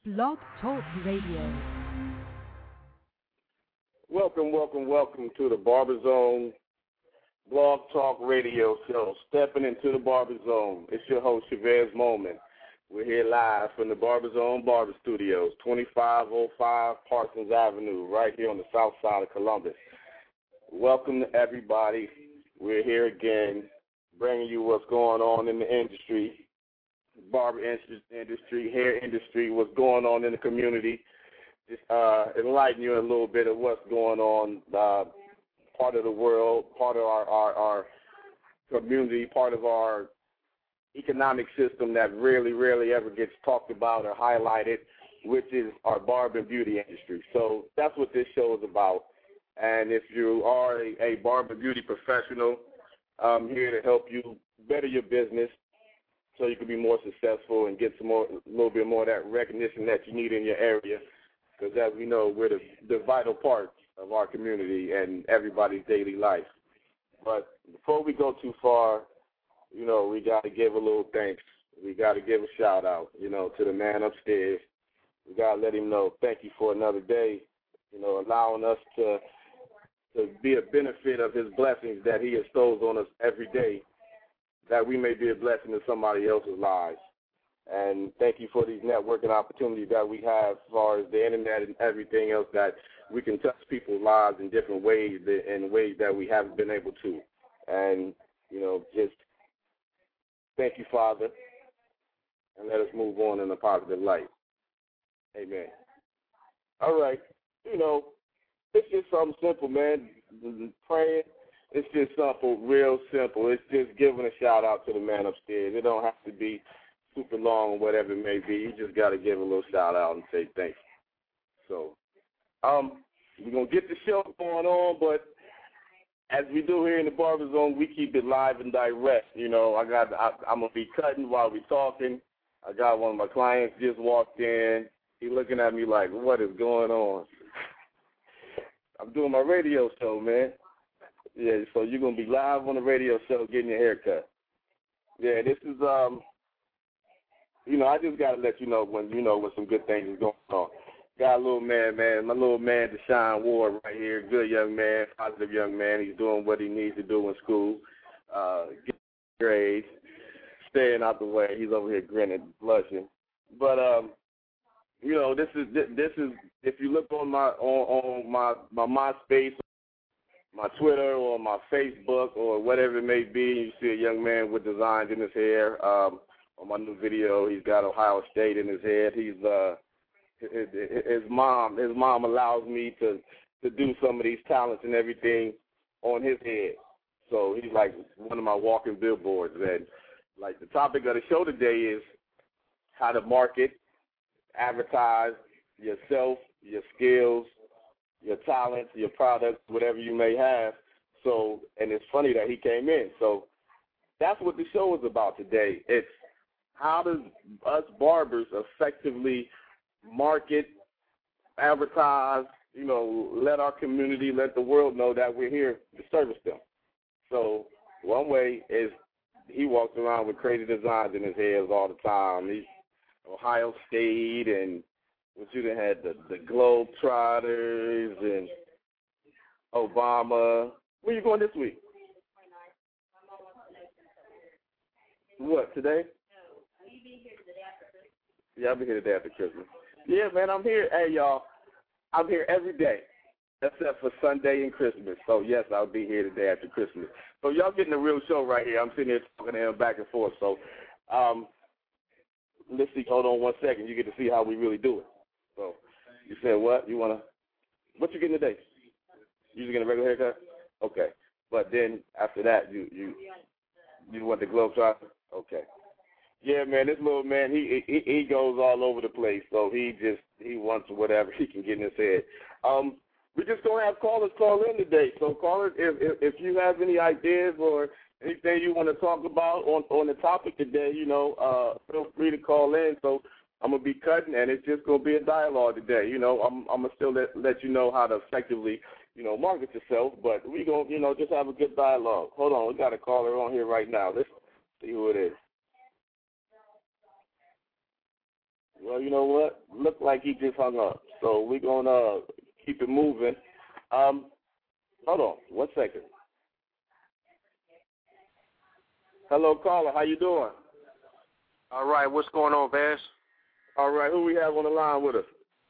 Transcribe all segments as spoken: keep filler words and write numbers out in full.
Blog Talk Radio. Welcome, welcome, welcome to the Barber Zone Blog Talk Radio Show. Stepping into the Barber Zone. It's your host, Chavez Moment. We're here live from the Barber Zone Barber Studios, twenty-five oh five Parsons Avenue, right here on the south side of Columbus. Welcome to everybody. We're here again, bringing you what's going on in the industry, barber industry, hair industry, what's going on in the community. Just uh, enlighten you a little bit of what's going on, uh, part of the world, part of our, our, our community, part of our economic system that rarely, rarely ever gets talked about or highlighted, which is our barber and beauty industry. So that's what this show is about. And if you are a, a barber beauty professional, I'm here to help you better your business so you can be more successful and get some more, a little bit more of that recognition that you need in your area. Because as we know, we're the, the vital part of our community and everybody's daily life. But before we go too far, you know, we got to give a little thanks. We got to give a shout out, you know, to the man upstairs. We got to let him know thank you for another day, you know, allowing us to to be a benefit of his blessings that he bestows on us every day, that we may be a blessing to somebody else's lives. And thank you for these networking opportunities that we have as far as the internet and everything else, that we can touch people's lives in different ways, in ways that we haven't been able to. And, you know, just thank you, Father, and let us move on in a positive light. Amen. All right. You know, it's just something simple, man. Praying, it's just something real simple. It's just giving a shout-out to the man upstairs. It don't have to be super long or whatever it may be. You just got to give a little shout-out and say thanks. So um, we're going to get the show going on, but as we do here in the Barber Zone, we keep it live and direct. You know, I got, I, I'm going to be cutting while we're talking. I got one of my clients just walked in. He looking at me like, what is going on? I'm doing my radio show, man. Yeah, so you're going to be live on the radio show getting your hair cut. Yeah, this is, um, you know, I just got to let you know when, you know, when some good things is going on. Got a little man, man, my little man, Deshaun Ward right here, good young man, positive young man. He's doing what he needs to do in school, uh, getting grades, staying out the way. He's over here grinning, blushing. But, um, you know, this is, this is, if you look on my, on, on my, my MySpace, my Twitter or my Facebook or whatever it may be, you see a young man with designs in his hair. Um, on my new video, he's got Ohio State in his head. He's, uh, his, his mom, his mom allows me to, to do some of these talents and everything on his head. So he's like one of my walking billboards. And like the topic of the show today is how to market, advertise yourself, your skills, your talents, your products, whatever you may have. So, and it's funny that he came in. So that's what the show is about today. It's how does us barbers effectively market, advertise, you know, let our community, let the world know that we're here to service them. So one way is he walks around with crazy designs in his head all the time. He's Ohio State, and what you done had the, the Globetrotters and Obama. Where you going this week? What, today? Yeah, I'll be here the day after Christmas. Yeah, man, I'm here. Hey, y'all, I'm here every day except for Sunday and Christmas. So, yes, I'll be here the day after Christmas. So, y'all getting a real show right here. I'm sitting here talking to him back and forth. So, um, let's see. Hold on one second. You get to see how we really do it. So, you said what? You want to – what you getting today? You just getting a regular haircut? Okay. But then after that, you you, you want the Globetrotter? Okay. Yeah, man, this little man, he, he he goes all over the place. So he just, he wants whatever he can get in his head. Um, we're just going to have callers call in today. So callers, if, if, if you have any ideas or anything you want to talk about on, on the topic today, you know, uh, feel free to call in. So I'm going to be cutting, and it's just going to be a dialogue today. You know, I'm, I'm going to still let, let you know how to effectively, you know, market yourself, but we're going to, you know, just have a good dialogue. Hold on, we got a caller on here right now. Let's see who it is. Well, you know what? Looked like he just hung up. So we're going to keep it moving. Um, hold on one second. Hello, caller. How you doing? All right. What's going on, Bass? All right. Who we have on the line with us?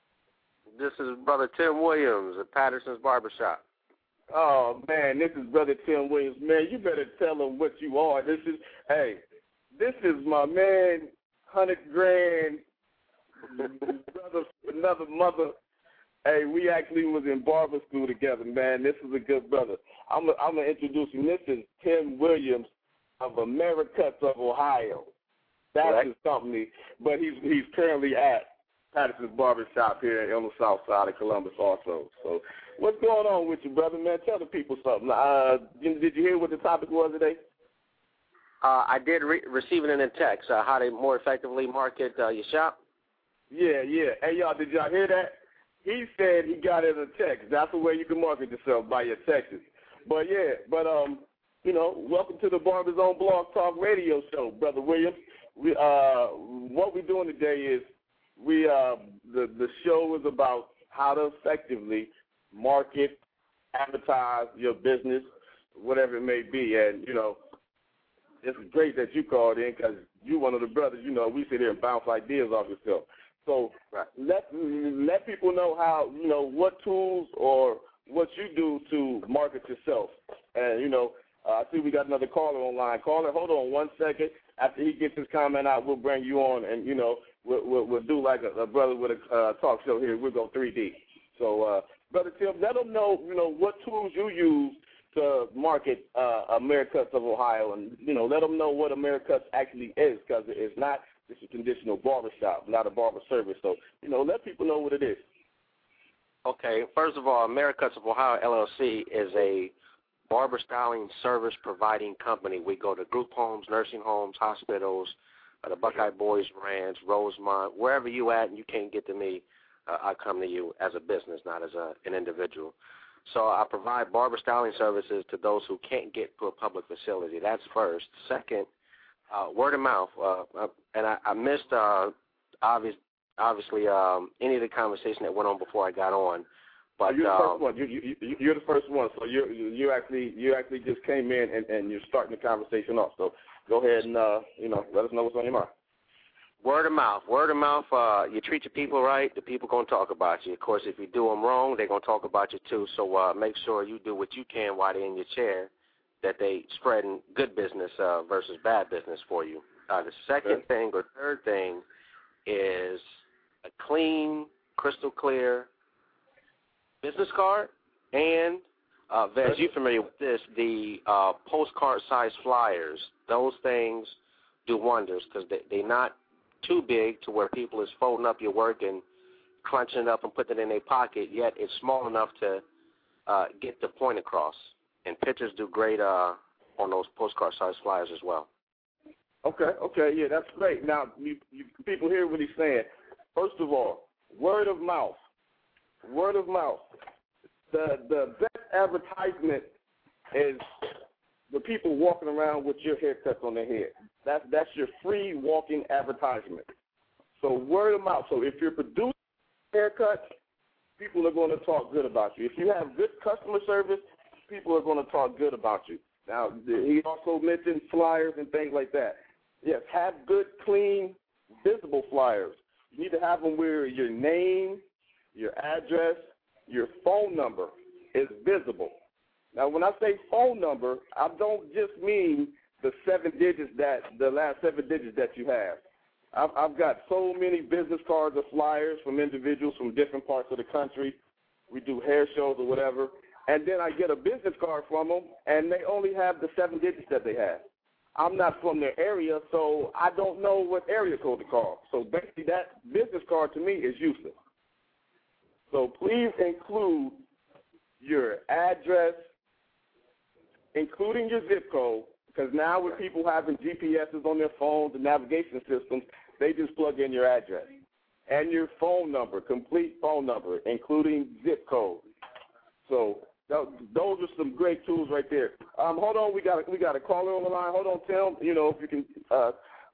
This is Brother Tim Williams at Patterson's Barbershop. Oh, man, this is Brother Tim Williams. Man, you better tell him what you are. This is, hey, this is my man, one hundred grand, brother, another mother. Hey, we actually was in barber school together, man. This is a good brother. I'm I'm going to introduce him. This is Tim Williams of Americuts of Ohio. That's right. his company, but he's he's currently at Patterson's Barbershop here on the south side of Columbus also. So what's going on with you, brother, man? Tell the people something. Uh, did you hear what the topic was today? Uh, I did re- receive it in a text, uh, how to more effectively market uh, your shop. Yeah, yeah. Hey, y'all, did y'all hear that? He said he got it in a text. That's the way you can market yourself, by your texts. But, yeah, but, um, you know, welcome to the Barber Zone Blog Talk Radio Show, Brother Williams. We, uh, what we're doing today is we uh, the, the show is about how to effectively market, advertise your business, whatever it may be. And, you know, it's great that you called in because you're one of the brothers, you know, we sit here and bounce ideas off yourself. So right. let let people know how, you know, what tools or what you do to market yourself. And, you know, uh, I see we got another caller online. Caller, hold on one second. After he gets his comment out, we'll bring you on and, you know, we'll, we'll, we'll do like a, a brother with a uh, talk show here. We'll go three D. So, uh, Brother Tim, let them know, you know, what tools you use to market uh, Americuts of Ohio, and, you know, let them know what Americuts actually is, because it's not just a traditional barbershop, not a barber service. So, you know, let people know what it is. Okay. First of all, Americuts of Ohio, L L C, is a barber styling service providing company. We go to group homes, nursing homes, hospitals, uh, the Buckeye Boys Ranch, Rosemont, wherever you at and you can't get to me, uh, I come to you as a business, not as a, an individual. So I provide barber styling services to those who can't get to a public facility. That's first. Second, uh, word of mouth. Uh, uh, and I, I missed, uh, obvious, obviously, um, any of the conversation that went on before I got on. But you're the uh, first one. You, you, you're the first one. So you you actually you actually just came in and, and you're starting the conversation off. So go ahead and uh, you know, let us know what's on your mind. Word of mouth. Word of mouth, uh, you treat your people right, the people going to talk about you. Of course, if you do them wrong, they're going to talk about you too. So uh, make sure you do what you can while they're in your chair, that they spreading good business uh, versus bad business for you. Uh, the second Okay. thing or third thing is a clean, crystal clear business card, and, uh, Vez, you're familiar with this, the uh, postcard-sized flyers. Those things do wonders because they, they're not too big to where people is folding up your work and crunching it up and putting it in their pocket, yet it's small enough to uh, get the point across. And pictures do great uh, on those postcard-sized flyers as well. Okay, okay, yeah, that's great. Now, you, you, people hear what he's saying. First of all, word of mouth. Word of mouth. The the best advertisement is the people walking around with your haircuts on their head. That's that's your free walking advertisement. So word of mouth. So if you're producing haircuts, people are going to talk good about you. If you have good customer service, people are going to talk good about you. Now, he also mentioned flyers and things like that. Yes, have good, clean, visible flyers. You need to have them where your name, your address, your phone number is visible. Now, when I say phone number, I don't just mean the seven digits that the last seven digits that you have. I've, I've got so many business cards or flyers from individuals from different parts of the country. We do hair shows or whatever, and then I get a business card from them, and they only have the seven digits that they have. I'm not from their area, so I don't know what area code to call. So basically, that business card to me is useless. So please include your address, including your zip code, because now with people having G P S's on their phones and navigation systems, they just plug in your address. And your phone number, complete phone number, including zip code. So those are some great tools right there. Um, hold on, we got a, we got a caller on the line. Hold on, Tim. You know, if you can uh,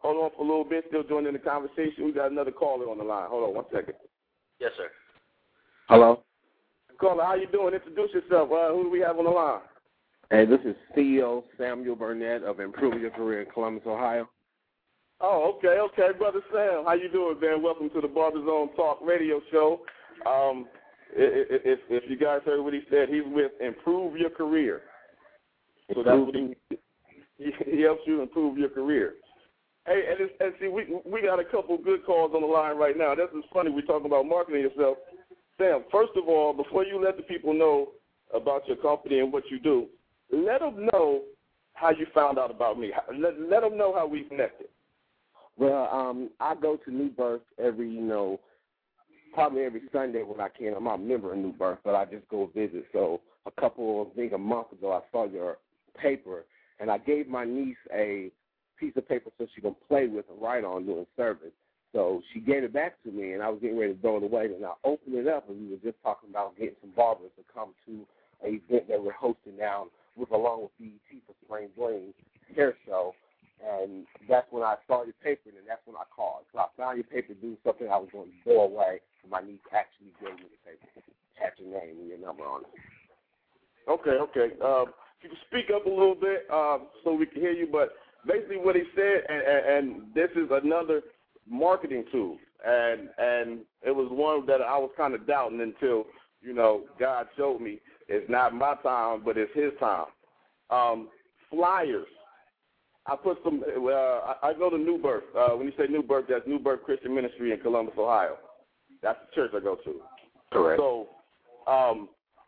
hold on for a little bit, still joining the conversation. We got another caller on the line. Hold on one second. Yes, sir. Hello? Caller, how you doing? Introduce yourself. Uh, who do we have on the line? Hey, this is C E O Samuel Burnett of Improve Your Career in Columbus, Ohio. Oh, okay, okay. Brother Sam, how you doing, man? Welcome to the Barber Zone Talk radio show. Um, if, if you guys heard what he said, he's with Improve Your Career. So that's what he, he, he helps you improve your career. Hey, and, it's, and see, we we got a couple good calls on the line right now. This is funny. We're talking about marketing yourself. Sam, first of all, before you let the people know about your company and what you do, let them know how you found out about me. Let, let them know how we connected. Well, um, I go to New Birth every, you know, probably every Sunday when I can. I'm not a member of New Birth, but I just go visit. So a couple, I think a month ago, I saw your paper, and I gave my niece a piece of paper so she can play with and write on doing service. So she gave it back to me, and I was getting ready to throw it away, and I opened it up, and we were just talking about getting some barbers to come to an event that we're hosting down with, along with B E T for Spring Bling Hair Show. And that's when I started papering, and that's when I called. So I found your paper doing something I was going to throw away, and my niece actually gave me the paper. Had your name and your number on it. Okay, okay. Um, if you can speak up a little bit um, so we can hear you, but basically what he said, and, and, and this is another marketing tool, and and it was one that I was kind of doubting until, you know, God showed me it's not my time, but it's his time. Um, flyers. I put some, uh, I, I go to New Birth. Uh, when you say New Birth, that's New Birth Christian Ministry in Columbus, Ohio. That's the church I go to. Correct. So um,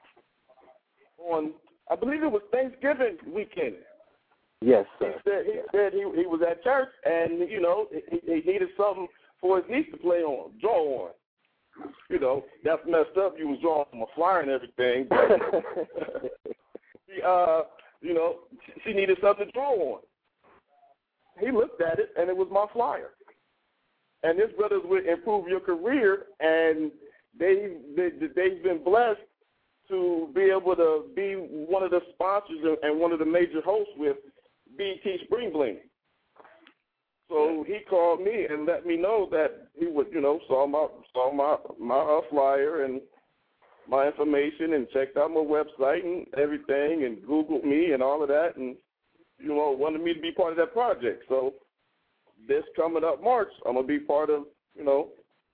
on, I believe it was Thanksgiving weekend. Yes, He sir. said he said he he was at church, and you know he, he needed something for his niece to play on, draw on. You know, that's messed up. You was drawing from a flyer and everything. But he, uh, you know, she needed something to draw on. He looked at it, and it was my flyer. And this brothers would Improve Your Career, and they, they they've been blessed to be able to be one of the sponsors and one of the major hosts with B E T Spring Bling. So he called me and let me know that he would, you know, saw my saw my my uh, flyer and my information and checked out my website and everything and Googled me and all of that, and you know, wanted me to be part of that project. So this coming up March, I'm gonna be part of, you know,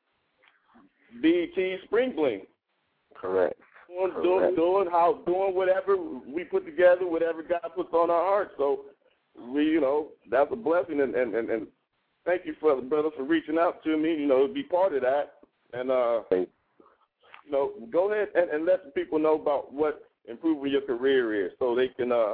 B E T Spring Bling. Correct. Doing, Correct. doing, doing how, doing whatever we put together, whatever God puts on our hearts. So we, you know, that's a blessing, and, and, and, and thank you for the brother for reaching out to me. You know, to be part of that, and uh, you know, go ahead and, and let the people know about what improving your career is, so they can, uh,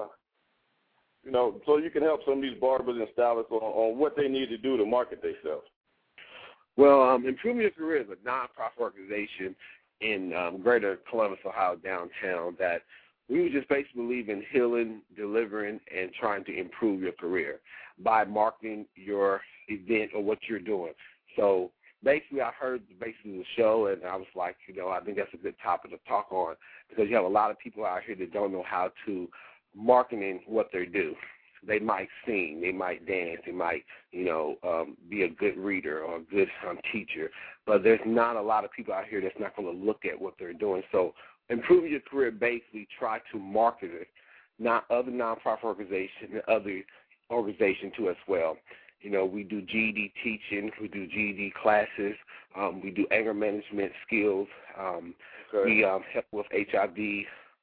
you know, so you can help some of these barbers and stylists on, on what they need to do to market themselves. Well, um, Improving Your Career is a nonprofit organization in um, Greater Columbus, Ohio, downtown, that we just basically believe in healing, delivering, and trying to improve your career by marketing your event or what you're doing. So basically, I heard basically the show, and I was like, you know, I think that's a good topic to talk on, because you have a lot of people out here that don't know how to marketing what they do. They might sing, they might dance, they might, you know, um, be a good reader or a good um, teacher, but there's not a lot of people out here that's not going to look at what they're doing. So Improving Your Career basically try to market it, not other nonprofit organizations and other organizations too as well. You know, we do G E D teaching, we do G E D classes, um, we do anger management skills, um, Okay. we um, help with H I V,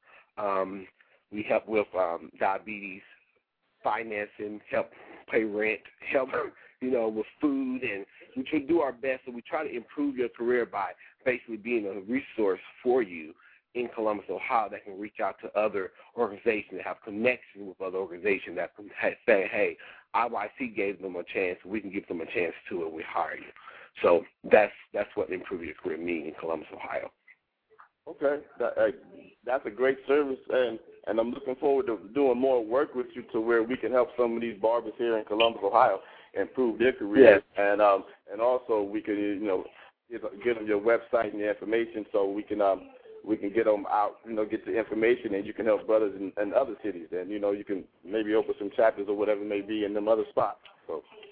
um, we help with um, diabetes, financing, help pay rent, help, you know, with food, and we try to do our best. So we try to improve your career by basically being a resource for you in Columbus, Ohio, that can reach out to other organizations, that have connections with other organizations that can say, hey, I Y C gave them a chance, we can give them a chance too, and we hire you. So that's that's what Improve Your Career means in Columbus, Ohio. Okay, that, uh, that's a great service, and, and I'm looking forward to doing more work with you to where we can help some of these barbers here in Columbus, Ohio, improve their careers, Yes. and um, and also we can, you know, get, get them your website and your information so we can um we can get them out, you know, get the information, and you can help brothers in, in other cities, and you know you can maybe open some chapters or whatever it may be in them other spots. So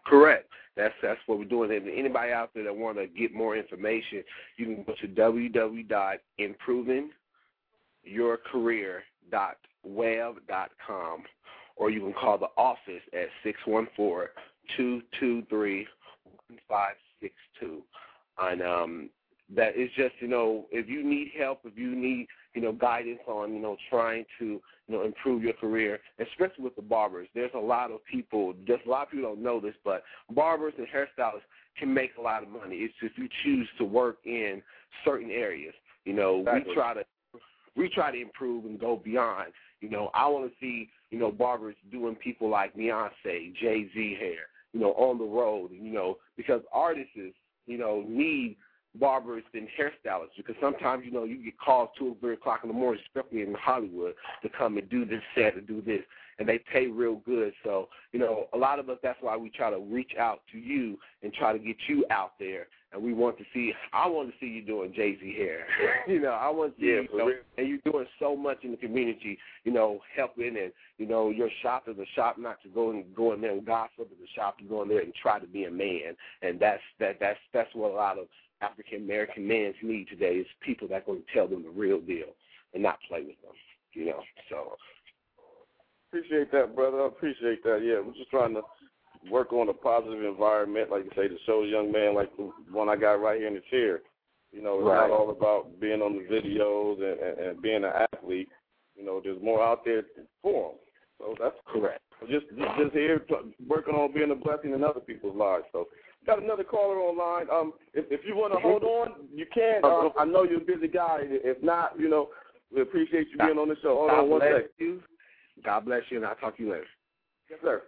Correct. That's that's what we're doing. And anybody out there that want to get more information, you can go to w w w dot improving your career dot web dot com, or you can call the office at six one four, two two three, one five six two. And um, that is just, you know, if you need help, if you need, you know, guidance on, you know, trying to, you know, improve your career, especially with the barbers. There's a lot of people, just a lot of people don't know this, but barbers and hairstylists can make a lot of money. It's if you choose to work in certain areas. You know, exactly. we try to we try to improve and go beyond. You know, I want to see, you know, barbers doing people like Beyonce, Jay-Z hair, you know, on the road, you know, because artists, you know, need barbers and hairstylists, because sometimes, you know, you get calls two or three o'clock in the morning, especially in Hollywood, to come and do this set or do this, and they pay real good. So, you know, a lot of us, that's why we try to reach out to you and try to get you out there. And we want to see, I want to see you doing Jay-Z hair. you know, I want to see yeah, you, you know, and you're doing so much in the community, you know, helping, and, you know, your shop is a shop not to go and go in there and gossip, it's a shop to go in there and try to be a man. And that's that that's that's what a lot of African American men need today, is people that are going to tell them the real deal and not play with them, you know. So appreciate that, brother. I appreciate that. Yeah, we're just trying to work on a positive environment, like you say, to show a young man like the one I got right here in the chair. You know, it's right. not all about being on the videos and, and, and being an athlete. You know, there's more out there for them. So that's correct. Just, just here working on being a blessing in other people's lives. So got another caller online. Um, if, if you want to hold on, you can. Um, I know you're a busy guy. If not, you know, we appreciate you being on the show. Hold God on one bless second. You. God bless you, and I'll talk to you later. Yes, sir.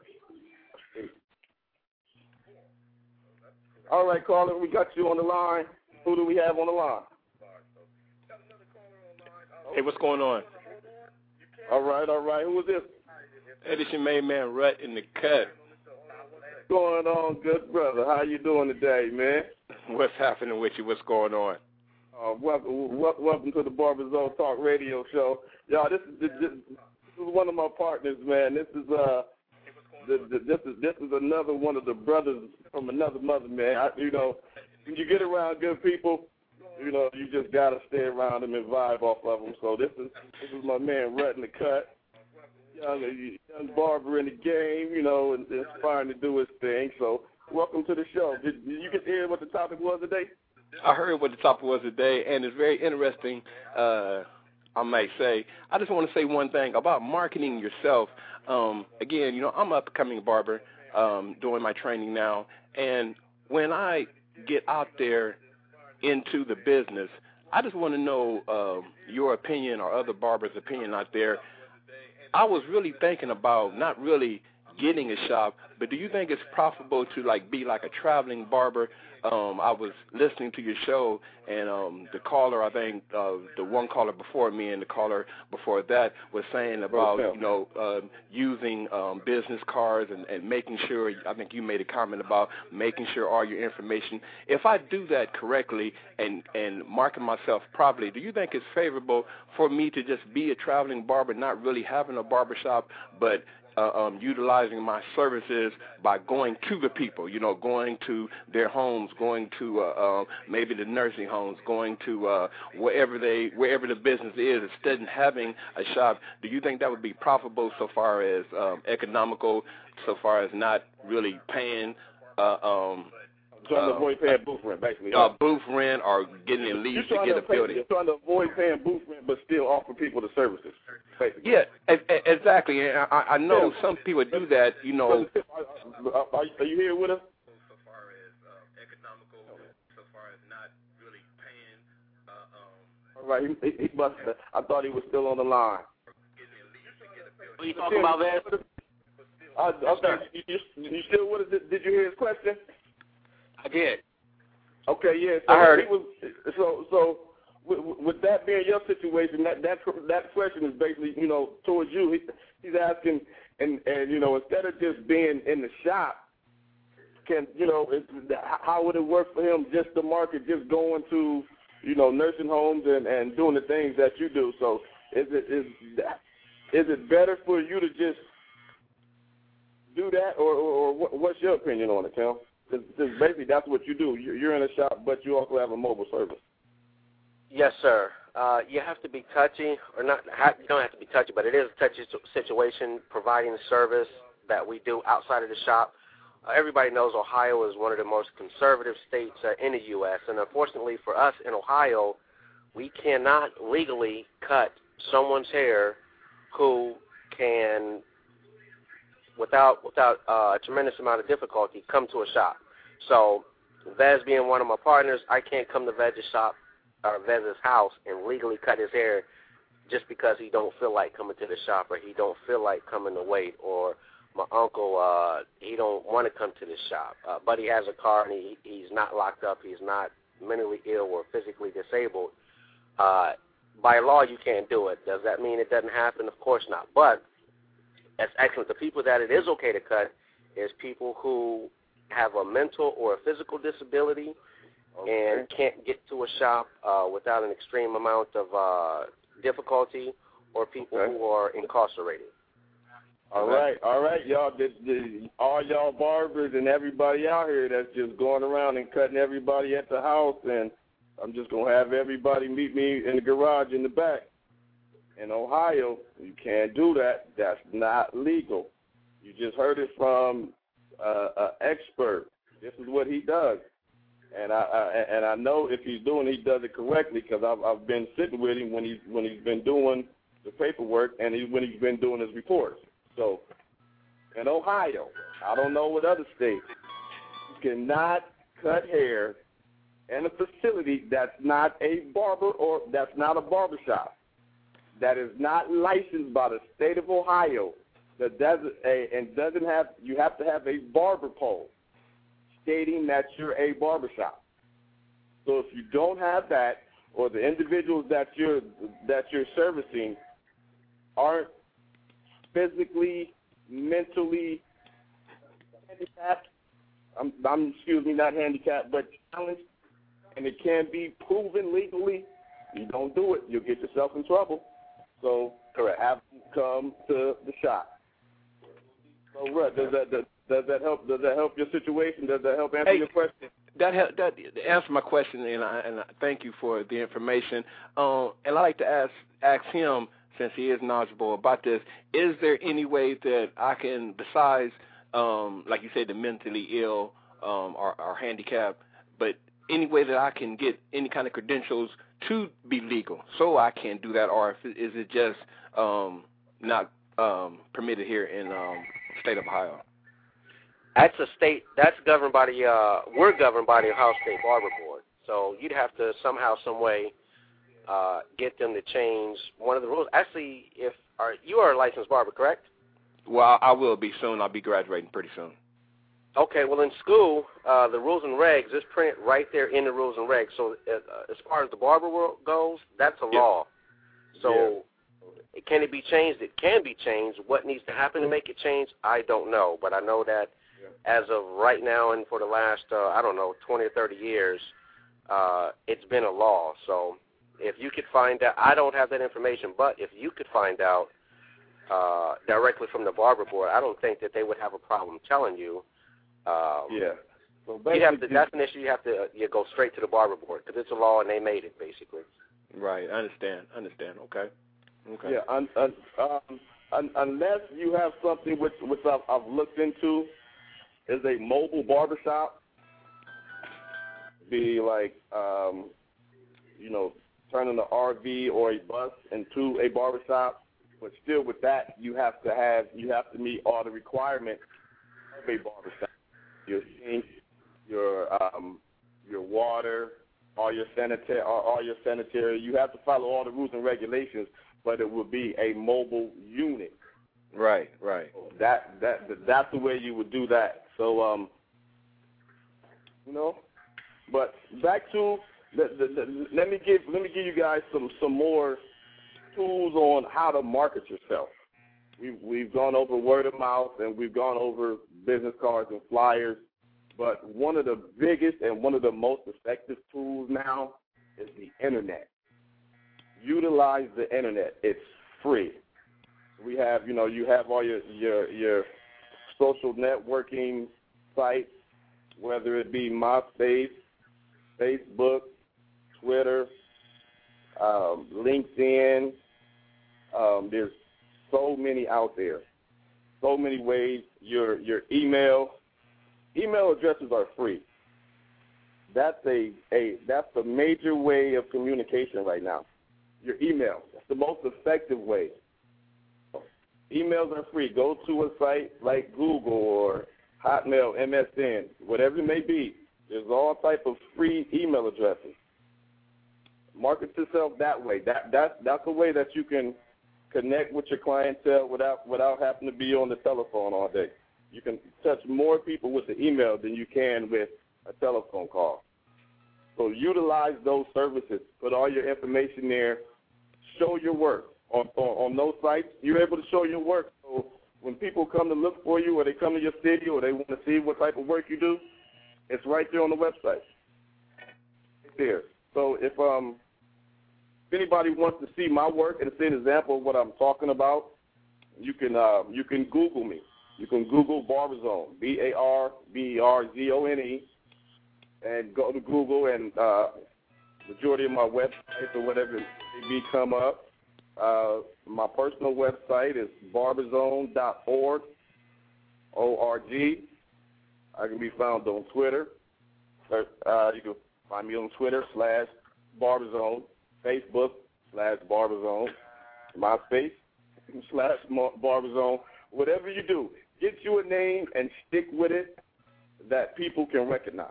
All right, caller, we got you on the line. Who do we have on the line? Hey, what's going on? All right, all right. Who is this? Edison Main Man Rut in the cut. What's going on, good brother? How you doing today, man? What's happening with you? What's going on? Uh, welcome, welcome to the Barber Zone Talk Radio Show. Y'all, this is this, this is one of my partners, man. This is uh, the, the, this is this is another one of the brothers from another mother, man. I, you know, when you get around good people, you know, you just gotta stay around them and vibe off of them. So this is this is my man Rut in the cut. Young, young barber in the game, you know, and inspiring to do his thing. So welcome to the show. Did, did you get to hear what the topic was today? I heard what the topic was today, and it's very interesting, uh, I might say. I just want to say one thing about marketing yourself. Um, again, you know, I'm an up-and-coming barber um, doing my training now, and when I get out there into the business, I just want to know uh, your opinion or other barbers' opinion out there. I was really thinking about not really getting a shop, but do you think it's profitable to like be like a traveling barber? Um, I was listening to your show, and um, the caller, I think uh, the one caller before me and the caller before that was saying about, you know, uh, using um, business cards and, and making sure, I think you made a comment about making sure all your information. If I do that correctly and, and market myself properly, do you think it's favorable for me to just be a traveling barber, not really having a barbershop, but Uh, um, utilizing my services by going to the people, you know, going to their homes, going to uh, uh, maybe the nursing homes, going to uh, wherever they, wherever the business is, instead of having a shop? Do you think that would be profitable so far as um, economical, so far as not really paying? Uh, um, trying to avoid paying booth rent, basically. Uh, booth rent or getting a lease to get to a pay, building. You're trying to avoid paying booth rent, but still offer people the services, basically. Yeah, exactly. And I, I know yeah. some people do that, you know. Are, are, are you here with us? So far as uh, economical, so far as not really paying. Uh, um, All right, he, he must. I thought he was still on the line. What are you talking about, man? Uh, okay, you, you, you still with us? Did, did you hear his question? I did. Okay, yeah. So I heard he it. Was, so, so with, with that being your situation, that that that question is basically, you know, towards you. He, he's asking, and and you know, instead of just being in the shop, can you know, it, how would it work for him just to market, just going to, you know, nursing homes and, and doing the things that you do? So, is it is is it better for you to just do that, or, or, or what, what's your opinion on it, Tim? Because basically that's what you do. You're in a shop, but you also have a mobile service. Yes, sir. Uh, you have to be touchy, or not. You don't have to be touchy, but it is a touchy situation providing the service that we do outside of the shop. Uh, everybody knows Ohio is one of the most conservative states uh, in the U S, and unfortunately for us in Ohio, we cannot legally cut someone's hair who can, without without uh, a tremendous amount of difficulty, come to a shop. So, Vez being one of my partners, I can't come to Vez's shop or Vez's house and legally cut his hair just because he don't feel like coming to the shop, or he don't feel like coming to wait, or my uncle, uh, he don't want to come to the shop, uh, but he has a car and he, he's not locked up, he's not mentally ill or physically disabled. Uh, by law, you can't do it. Does that mean it doesn't happen? Of course not. But that's excellent. The people that it is okay to cut is people who have a mental or a physical disability okay. and can't get to a shop uh, without an extreme amount of uh, difficulty, or people okay. who are incarcerated. All right, all right, y'all. The, the, all y'all barbers and everybody out here that's just going around and cutting everybody at the house, and I'm just going to have everybody meet me in the garage in the back. In Ohio, you can't do that. That's not legal. You just heard it from uh, an expert. This is what he does. And I, I and I know if he's doing it, he does it correctly, because I've, I've been sitting with him when he's, when he's been doing the paperwork and he, when he's been doing his reports. So in Ohio, I don't know what other states, you cannot cut hair in a facility that's not a barber or that's not a barbershop, that is not licensed by the state of Ohio, that doesn't a, and doesn't have, you have to have a barber pole stating that you're a barbershop. So if you don't have that, or the individuals that you're that you're servicing aren't physically, mentally handicapped, I'm, I'm excuse me, not handicapped, but challenged, and it can be proven legally, you don't do it, you'll get yourself in trouble. So correct. Have them come to the shop. So, Russ, does that does, does that help? Does that help your situation? Does that help answer hey, your question? That help, that answer my question, and I, and I thank you for the information. Um, and I like to ask ask him, since he is knowledgeable about this, is there any way that I can, besides, um, like you said, the mentally ill um, or, or handicapped, but any way that I can get any kind of credentials to be legal, so I can do that, or if, is it just um, not um, permitted here in um, the state of Ohio? That's a state, that's governed by the, uh, we're governed by the Ohio State Barber Board. So you'd have to somehow, some way, uh, get them to change one of the rules. Actually, if are, you are a licensed barber, correct? Well, I will be soon. I'll be graduating pretty soon. Okay, well, in school, uh, the rules and regs is printed right there in the rules and regs. So uh, as far as the barber world goes, that's a yeah. law. So yeah. can it be changed? It can be changed. What needs to happen to make it change, I don't know. But I know that as of right now and for the last, uh, I don't know, twenty or thirty years, uh, it's been a law. So if you could find out, I don't have that information, but if you could find out uh, directly from the barber board, I don't think that they would have a problem telling you. Um, yeah. So you have to, that's an issue. You have to uh, you go straight to the barber board because it's a law and they made it, basically. Right. I understand. Understand. Okay. Okay. Yeah. Un, un, um, un, unless you have something which, which I've, I've looked into, is a mobile barbershop. Be like, um, you know, turning an R V or a bus into a barbershop, but still with that, you have to have, you have to meet all the requirements of a barbershop. Your sink, your um, your water, all your sanitary, all, all your sanitary. You have to follow all the rules and regulations, but it will be a mobile unit. Right, right. That that that's the way you would do that. So, um, you know, but back to the, the, the, let me give let me give you guys some, some more tools on how to market yourself. We've we've gone over word of mouth and we've gone over business cards and flyers, but one of the biggest and one of the most effective tools now is the internet. Utilize the internet. It's free. We have, you know, you have all your your your social networking sites, whether it be MySpace, Facebook, Twitter, um, LinkedIn. Um, there's so many out there, so many ways. Your your email, email addresses are free. That's a, a that's a major way of communication right now. Your email, that's the most effective way. Emails are free. Go to a site like Google or Hotmail, M S N, whatever it may be. There's all type of free email addresses. Market yourself that way. That that's that's a way that you can connect with your clientele without without having to be on the telephone all day. You can touch more people with the email than you can with a telephone call. So utilize those services. Put all your information there. Show your work. On, on, on those sites, you're able to show your work. So when people come to look for you or they come to your city or they want to see what type of work you do, it's right there on the website. Right there. So if um if anybody wants to see my work and see an example of what I'm talking about, you can uh, you can Google me. You can Google Barbazone, B A R B E R Z O N E, and go to Google, and uh, majority of my websites or whatever may come up. Uh, my personal website is barbazone dot org, O R G. I can be found on Twitter. Uh, you can find me on Twitter slash Barbazone, Facebook slash Barbazone, MySpace slash Barbazone. Whatever you do, get you a name and stick with it that people can recognize.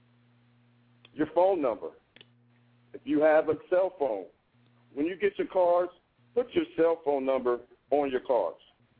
Your phone number. If you have a cell phone, when you get your cards, put your cell phone number on your cards.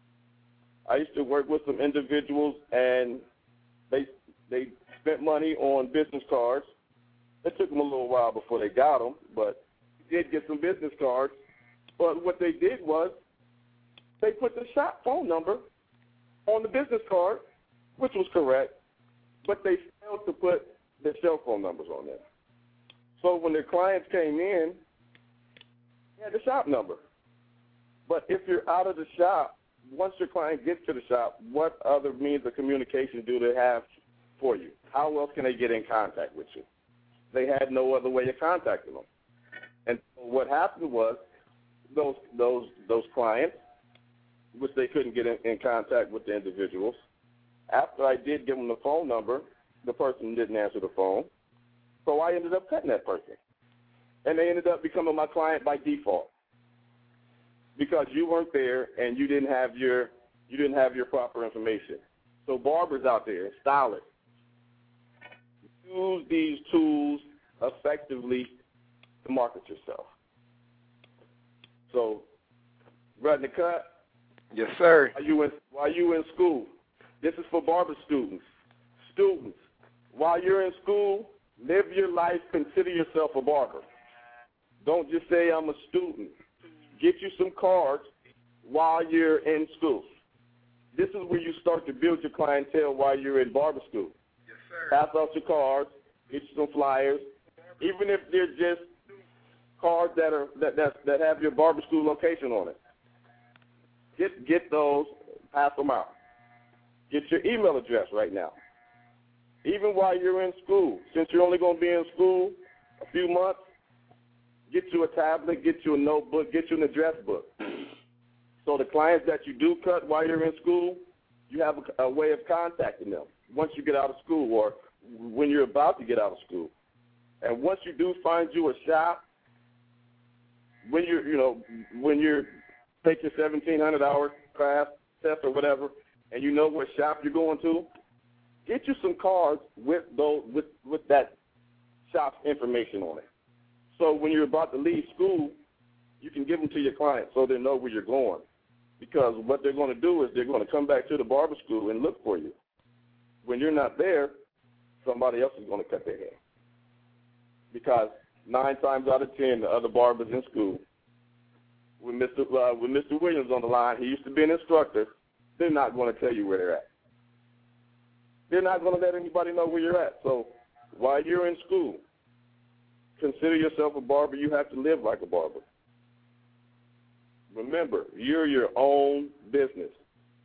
I used to work with some individuals, and they they spent money on business cards. It took them a little while before they got them, but they did get some business cards. But what they did was they put the shop phone number on the business card, which was correct, but they failed to put the cell phone numbers on there. So when their clients came in, they had the shop number. But if you're out of the shop, once your client gets to the shop, what other means of communication do they have for you? How else can they get in contact with you? They had no other way of contacting them. And so what happened was those those those clients, which they couldn't get in, in contact with the individuals, after I did give them the phone number, the person didn't answer the phone. So I ended up cutting that person. And they ended up becoming my client by default, because you weren't there and you didn't have your you didn't have your proper information. So barbers out there, stylists, use these tools effectively to market yourself. So, running the cut. Yes, sir. While you in while you in school, this is for barber students. Students, while you're in school, live your life. Consider yourself a barber. Don't just say I'm a student. Get you some cards while you're in school. This is where you start to build your clientele while you're in barber school. Yes, sir. Pass out your cards, get you some flyers, even if they're just cards that are that that, that have your barber school location on it. Get get those, pass them out. Get your email address right now. Even while you're in school, since you're only going to be in school a few months, get you a tablet, get you a notebook, get you an address book. So the clients that you do cut while you're in school, you have a, a way of contacting them once you get out of school or when you're about to get out of school. And once you do find you a shop, when you're, you know, when you're take your seventeen hundred hour class test or whatever, and you know what shop you're going to, get you some cards with those with with that shop's information on it. So when you're about to leave school, you can give them to your clients so they know where you're going. Because what they're going to do is they're going to come back to the barber school and look for you. When you're not there, somebody else is going to cut their hair. Because nine times out of ten, the other barbers in school, with Mister Uh, with Mister Williams on the line, he used to be an instructor, they're not going to tell you where they're at. They're not going to let anybody know where you're at. So while you're in school, consider yourself a barber. You have to live like a barber. Remember, you're your own business.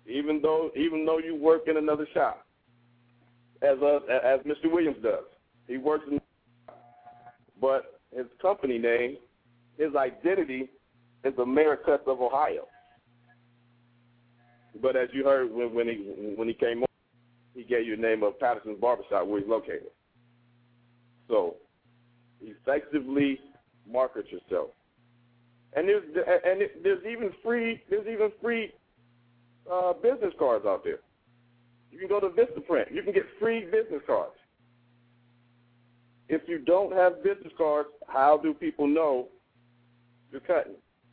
even though even though you work in another shop, as a, as Mister Williams does. He works in, but his company name, his identity is Americuts of Ohio. But as you heard when, when he when he came on, he gave you the name of Patterson's Barbershop, where he's located. So effectively market yourself. And there's and there's even free there's even free uh, business cards out there. You can go to Vistaprint. You can get free business cards. If you don't have business cards, how do people know you're cutting?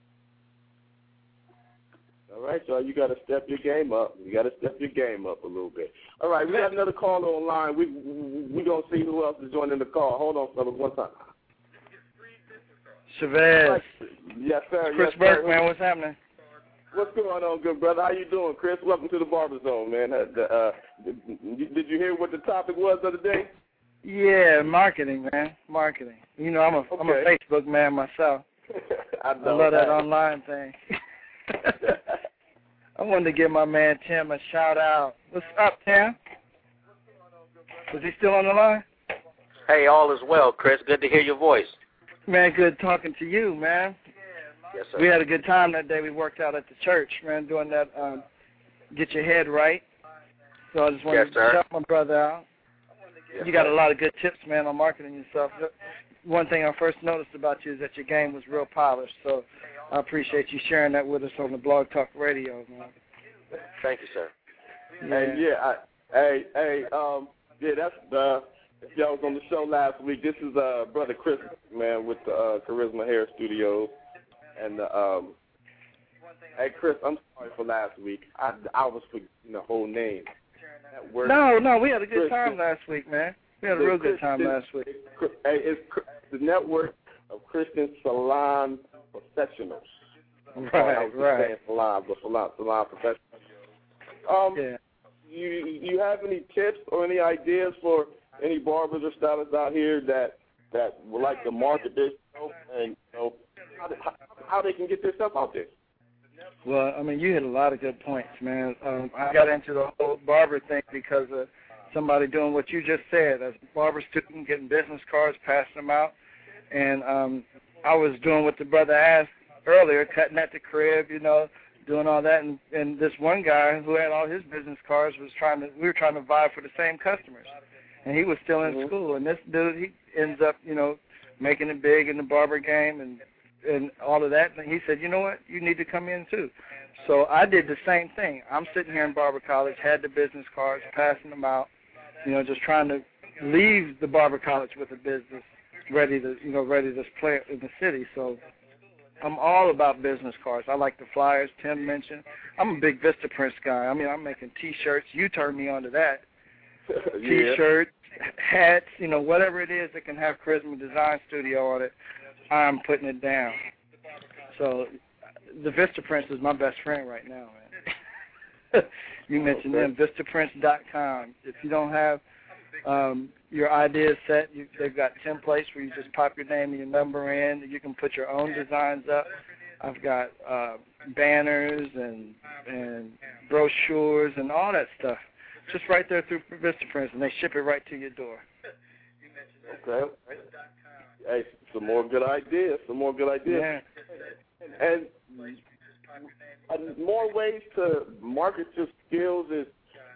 All right, so you got to step your game up. You got to step your game up a little bit. All right, we got another caller online. We we gonna see who else is joining the call. Hold on, fellas, one time. Chavez. Yes, sir. Chris yes, Burke, sir. man, what's happening? What's going on, good brother? How you doing, Chris? Welcome to the Barber Zone, man. Uh, uh, did you hear what the topic was of the day? Yeah, marketing, man, marketing. You know, I'm a okay. I'm a Facebook man myself. I, I love that online thing. I wanted to give my man Tim a shout out. What's up, Tim? Is he still on the line? Hey, all is well, Chris. Good to hear your voice. Man, good talking to you, man. Yes, sir. We had a good time that day. We worked out at the church, man, doing that um, get your head right. So I just wanted yes, to sir. shout my brother out. Yes, you got sir. a lot of good tips, man, on marketing yourself. One thing I first noticed about you is that your game was real polished. So I appreciate you sharing that with us on the Blog Talk Radio, man. Thank you, sir. Yeah. Hey, yeah, I, hey, hey, um, yeah, that's the. If y'all was on the show last week, this is uh brother Chris, man, with the uh, Charisma Hair Studios, and uh, um, hey Chris, I'm sorry for last week. I I was forgetting the whole name. No, no, we had a good Chris, time last week, man. We had a real good time last week. Hey, it's the network of Christian salon professionals. Right, I was right. saying salon, but salon, salon professionals. Um, yeah. You you have any tips or any ideas for any barbers or stylists out here that that would like to market this show and you know how, how, how they can get their stuff out there? Well, I mean, you hit a lot of good points, man. Um, I got into the whole barber thing because of somebody doing what you just said, as a barber student, getting business cards, passing them out. And um, I was doing what the brother asked earlier, cutting at the crib, you know, doing all that. And, and this one guy who had all his business cards was trying to, we were trying to vie for the same customers. And he was still in mm-hmm. school. And this dude, he ends up, you know, making it big in the barber game and and all of that. And he said, you know what, you need to come in too. So I did the same thing. I'm sitting here in barber college, had the business cards, passing them out, you know, just trying to leave the barber college with a business ready to, you know, ready to play in the city. So I'm all about business cards. I like the flyers Tim mentioned. I'm a big Vistaprint guy. I mean, I'm making T-shirts. You turned me on to that. yeah. T-shirts, hats, you know, whatever it is that can have Charisma Design Studio on it, I'm putting it down. So the Vistaprint is my best friend right now, man. You mentioned okay. them, Vistaprint dot com. If you don't have um, your ideas set, you, they've got templates where you just pop your name and your number in. You can put your own designs up. I've got uh, banners and and brochures and all that stuff, just right there through Vistaprint, and they ship it right to your door. Okay. Hey, some more good ideas. Some more good ideas. Yeah. And uh, more ways to market your skills is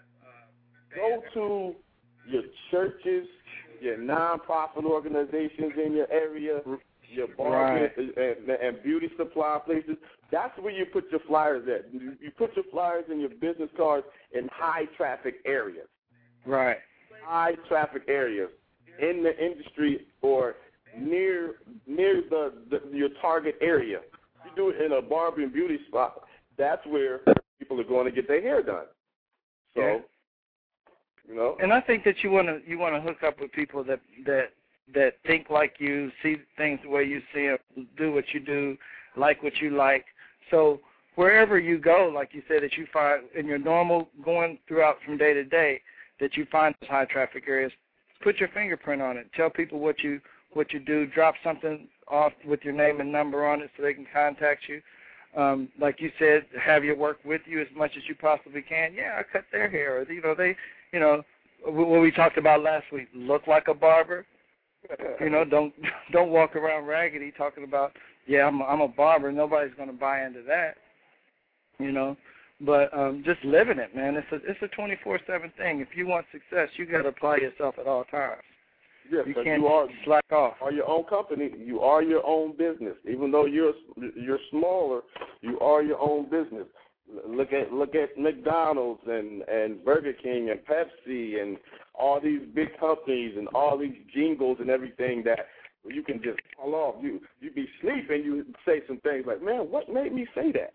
go to your churches, your nonprofit organizations in your area, your barbers right. and, and beauty supply places. That's where you put your flyers at. You put your flyers and your business cards in high traffic areas. Right. High traffic areas in the industry or near near the, the your target area. You do it in a barber and beauty spot, that's where people are going to get their hair done. So, yeah. you know. And I think that you want to you want to hook up with people that that that think like you, see things the way you see them, do what you do, like what you like. So wherever you go, like you said, that you find in your normal going throughout from day to day, that you find those high traffic areas, put your fingerprint on it. Tell people what you what you do. Drop something off with your name and number on it so they can contact you. um, like you said, have your work with you as much as you possibly can. Yeah, I cut their hair. Or, you know, they, you know, what we talked about last week, look like a barber. You know, don't don't walk around raggedy talking about, yeah, I'm a, I'm a barber. Nobody's going to buy into that. You know, but um, just living it, man. It's a it's a twenty-four seven thing. If you want success, you got to apply yourself at all times. Yes, you can't you are, slack off. You are your own company. You are your own business. Even though you're you're smaller, you are your own business. Look at look at McDonald's and, and Burger King and Pepsi and all these big companies and all these jingles and everything that you can just fall off. You you be sleeping, you say some things like, man, what made me say that?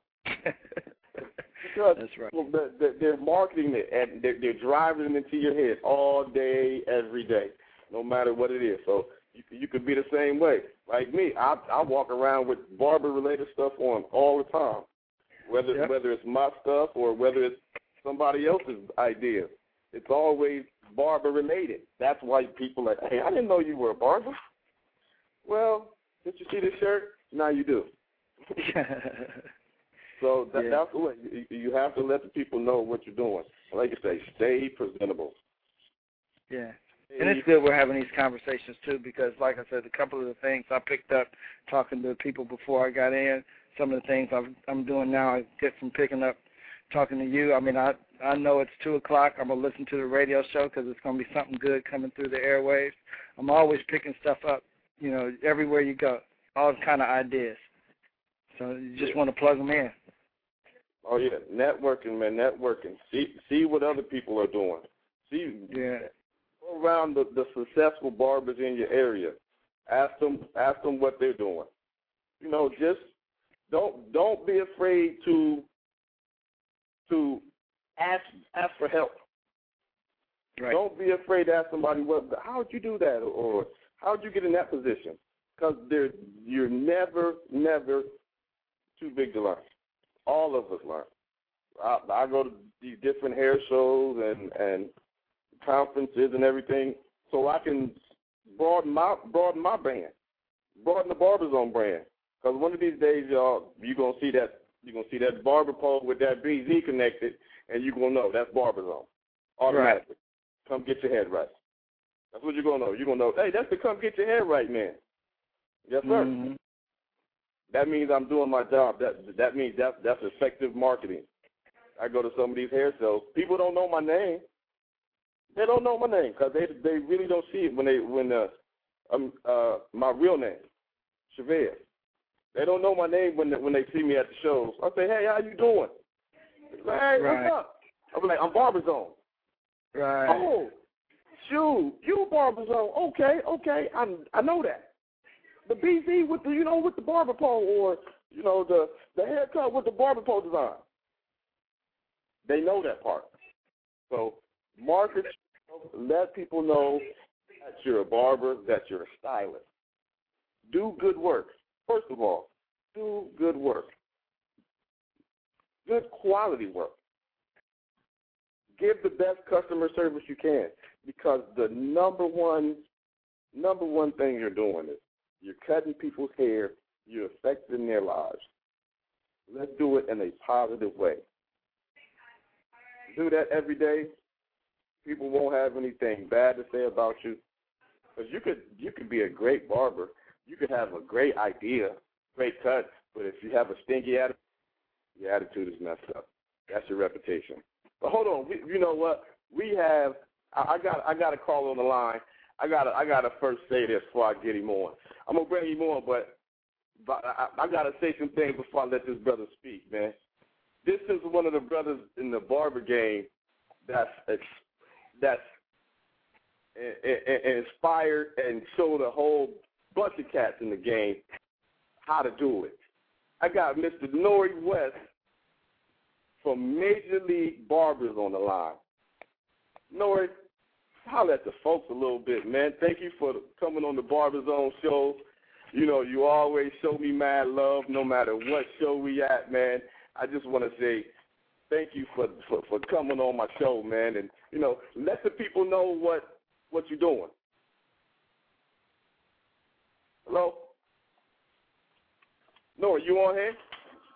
Because that's right. Well, they're, they're marketing it and they're, they're driving it into your head all day, every day, no matter what it is. So you, you could be the same way. Like me, I, I walk around with barber-related stuff on all the time, whether yep. whether it's my stuff or whether it's somebody else's idea. It's always barber-related. That's why people are like, hey, I didn't know you were a barber. Well, did you see this shirt? Now you do. So that, yeah. that's the way. You, you have to let the people know what you're doing. Like you say, stay presentable. Yeah. And it's good we're having these conversations, too, because, like I said, a couple of the things I picked up talking to people before I got in, some of the things I'm, I'm doing now, I get from picking up talking to you. I mean, I, I know it's two o'clock. I'm going to listen to the radio show because it's going to be something good coming through the airwaves. I'm always picking stuff up, you know, everywhere you go, all kind of ideas. So you just want to plug them in. Oh, yeah, networking, man, networking. See see what other people are doing. See, yeah. Go around the, the successful barbers in your area. Ask them ask them what they're doing. You know, just don't don't be afraid to to ask ask for help. Right. Don't be afraid to ask somebody, what, how'd you do that, or how'd you get in that position? Because you're never, never too big to learn. All of us learn. I, I go to these different hair shows and, and conferences and everything, so I can broaden my broaden my brand, broaden the Barber Zone brand. Because one of these days, y'all, you're gonna see that you're gonna see that barber pole with that B Z connected, and you're gonna know that's Barber Zone automatically. Right. Come get your head right. That's what you're gonna know. You're gonna know, hey, that's the come get your head right, man. Yes, sir. Mm-hmm. That means I'm doing my job. That that means that's that's effective marketing. I go to some of these hair shows. People don't know my name. They don't know my name because they they really don't see it when they when uh, um uh my real name, Chavez. They don't know my name when they, when they see me at the shows. I say, hey, how you doing? They're like, hey, right. what's up? I'm like, I'm Barber Zone. Right. Oh, shoot, you Barber Zone? Okay, okay, I I know that. The B Z with the you know with the barber pole, or you know the the haircut with the barber pole design. They know that part. So market, let people know that you're a barber, that you're a stylist. Do good work. First of all, do good work. Good quality work. Give the best customer service you can, because the number one number one thing you're doing is you're cutting people's hair, you're affecting their lives. Let's do it in a positive way. Do that every day. People won't have anything bad to say about you. Because you could you could be a great barber. You could have a great idea, great cut, but if you have a stinky attitude, your attitude is messed up. That's your reputation. But hold on, we, you know what? We have. I, I got. I got a call on the line. I got. I got to first say this before I get him on. I'm gonna bring him on, but, but I, I got to say some things before I let this brother speak, man. This is one of the brothers in the barber game that's that's inspired and showed a whole bunch of cats in the game how to do it. I got Mister Nori West from Major League Barbers on the line. Nori, holler at the folks a little bit, man. Thank you for coming on the Barber Zone show. You know, you always show me mad love no matter what show we at, man. I just want to say thank you for, for, for coming on my show, man. And, you know, let the people know what, what you're doing. Hello? Nori, you on here?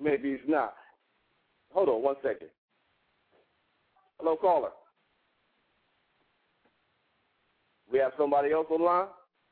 maybe he's not. Hold on one second. Hello, caller. We have somebody else on the line?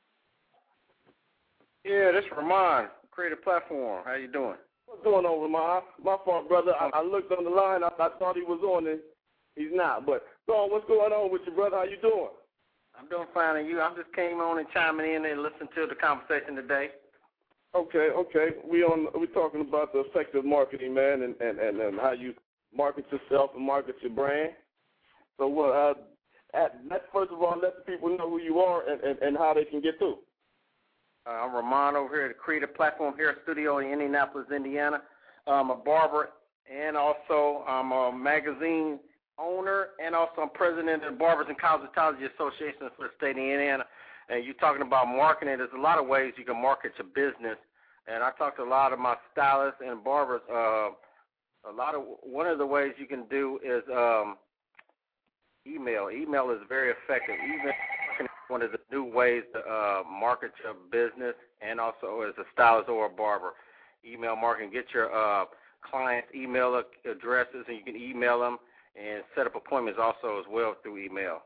Yeah, this is Ramon, Creative Platform. How you doing? What's going on, Ramon? My fault, brother. I, I looked on the line. I, I thought he was on it. He's not. But, go on, what's going on with you, brother? How you doing? I'm doing fine, and you? I just came on and chiming in and listening to the conversation today. Okay, okay. We on. We're talking about the effective marketing, man, and, and, and, and how you market yourself and market your brand. So, uh, at, let, first of all, let the people know who you are and, and, and how they can get through. Uh, I'm Ramon over here at the Creative Platform here studio in Indianapolis, Indiana. I'm a barber, and also I'm a magazine owner, and also I'm president of the Barbers and Cosmetology Association for the state of Indiana. And you're talking about marketing. There's a lot of ways you can market your business. And I talked to a lot of my stylists and barbers. Uh, a lot of one of the ways you can do is um, email. Email is very effective. Email is one of the new ways to uh, market your business, and also as a stylist or a barber. Email marketing. Get your uh, clients' email addresses, and you can email them and set up appointments also as well through email.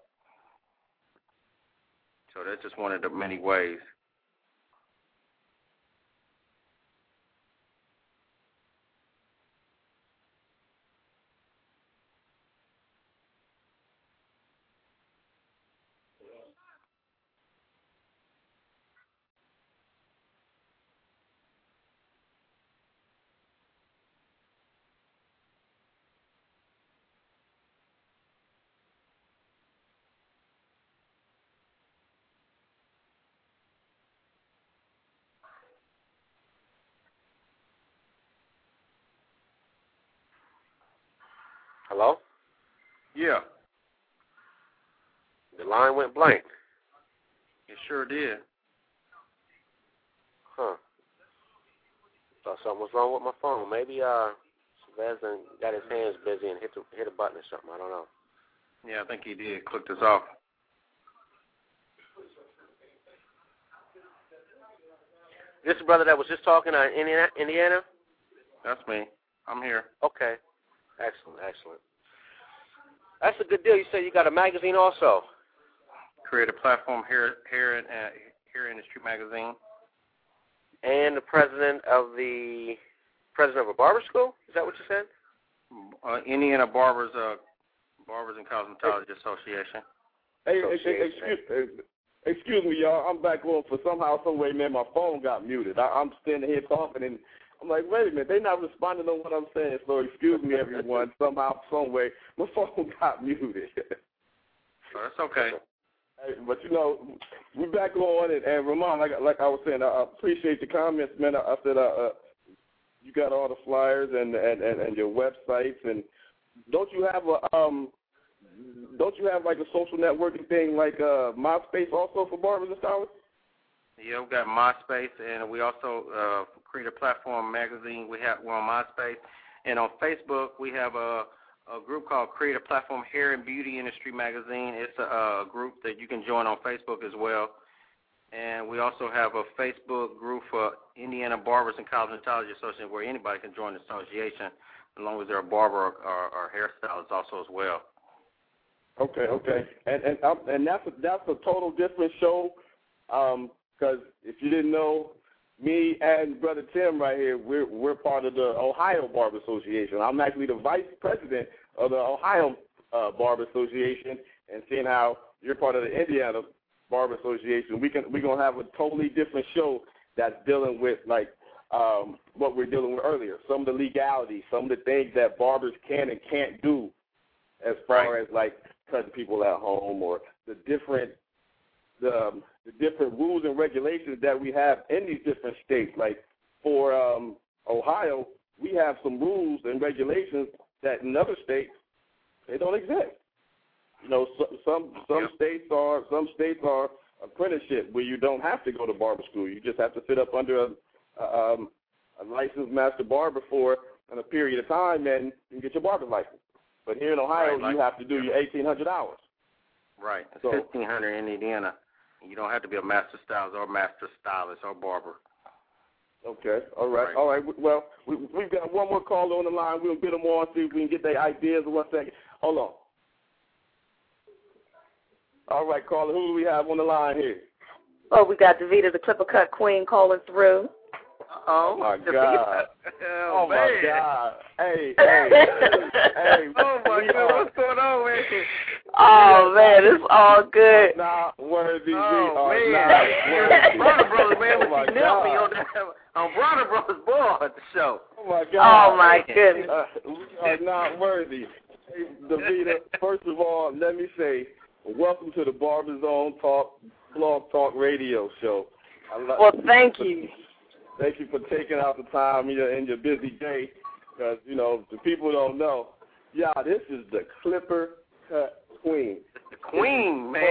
So that's just one of the many ways. Hello? Yeah. The line went blank. It sure did. Huh. Thought something was wrong with my phone. Maybe uh, Chavez done got his hands busy and hit the, hit a button or something. I don't know. Yeah, I think he did. Click this off. This is the brother that was just talking uh, Indiana, Indiana? That's me. I'm here. Okay. Excellent, excellent. That's a good deal. You said you got a magazine also. Creative Platform here, here in uh, here Industry Magazine. And the president of the president of a barber school. Is that what you said? Uh, Indiana Barbers, uh, Barbers and Cosmetology hey. Association. Hey, hey, excuse, excuse me, y'all. I'm back on for somehow, some way, man. My phone got muted. I, I'm standing here talking and. I'm like, wait a minute, they're not responding on what I'm saying, so excuse me, everyone. Somehow, some way, my phone got muted. Oh, that's okay. Hey, but, you know, we're back on, and, and Ramon, like, like I was saying, I, I appreciate the comments, man. I, I said uh, uh, you got all the flyers and, and, and, and your websites, and don't you have a um, don't you have like a social networking thing like uh, MySpace also for barbers and stylists? Yeah, we got MySpace, and we also uh, Creative Platform Magazine. We have we're on MySpace, and on Facebook we have a, a group called Creative Platform Hair and Beauty Industry Magazine. It's a, a group that you can join on Facebook as well, and we also have a Facebook group for Indiana Barbers and Cosmetology Association where anybody can join the association as long as they're a barber or, or, or hairstylist also as well. Okay, okay, and and um, and that's a, that's a total different show. Um, Because if you didn't know, me and Brother Tim right here, we're we're part of the Ohio Barber Association. I'm actually the vice president of the Ohio uh, Barber Association, and seeing how you're part of the Indiana Barber Association, we can we're gonna have a totally different show that's dealing with like um, what we're dealing with earlier. Some of the legalities, some of the things that barbers can and can't do, as far right. as like cutting people at home or the different. The, um, the different rules and regulations that we have in these different states. Like for um, Ohio, we have some rules and regulations that in other states they don't exist. You know, so, some some yep. states are some states are apprenticeship where you don't have to go to barber school. You just have to sit up under a, a, um, a licensed master barber for a period of time and you get your barber license. But here in Ohio, right, like, you have to do your eighteen hundred hours. Right, it's so, fifteen hundred in Indiana. You don't have to be a master stylist or master stylist or barber. Okay, all right, all right. Well, we, we've got one more caller on the line. We'll get them on, see if we can get their ideas in one second. Hold on. All right, caller, who do we have on the line here? Oh, we got Davita, the Clipper Cut Queen, calling through. Oh, my God. Oh, oh my God. Hey, hey, hey. Oh, my God. What's going on, man? Oh, man, it's all good. Not worthy. Oh, we man. are not Brother Brothers, man, oh, when she knelt me on, the, on Brother Brothers Ball at the show. Oh, my God. Oh, my goodness. Uh, we are not worthy. Hey, Davita, first of all, let me say, welcome to the Barber Zone Talk, Blog Talk Radio Show. I love well, thank you. Thank you for taking out the time in your, in your busy day, because, you know, the people don't know, yeah, this is the Clipper Cut Queen. The Queen, man.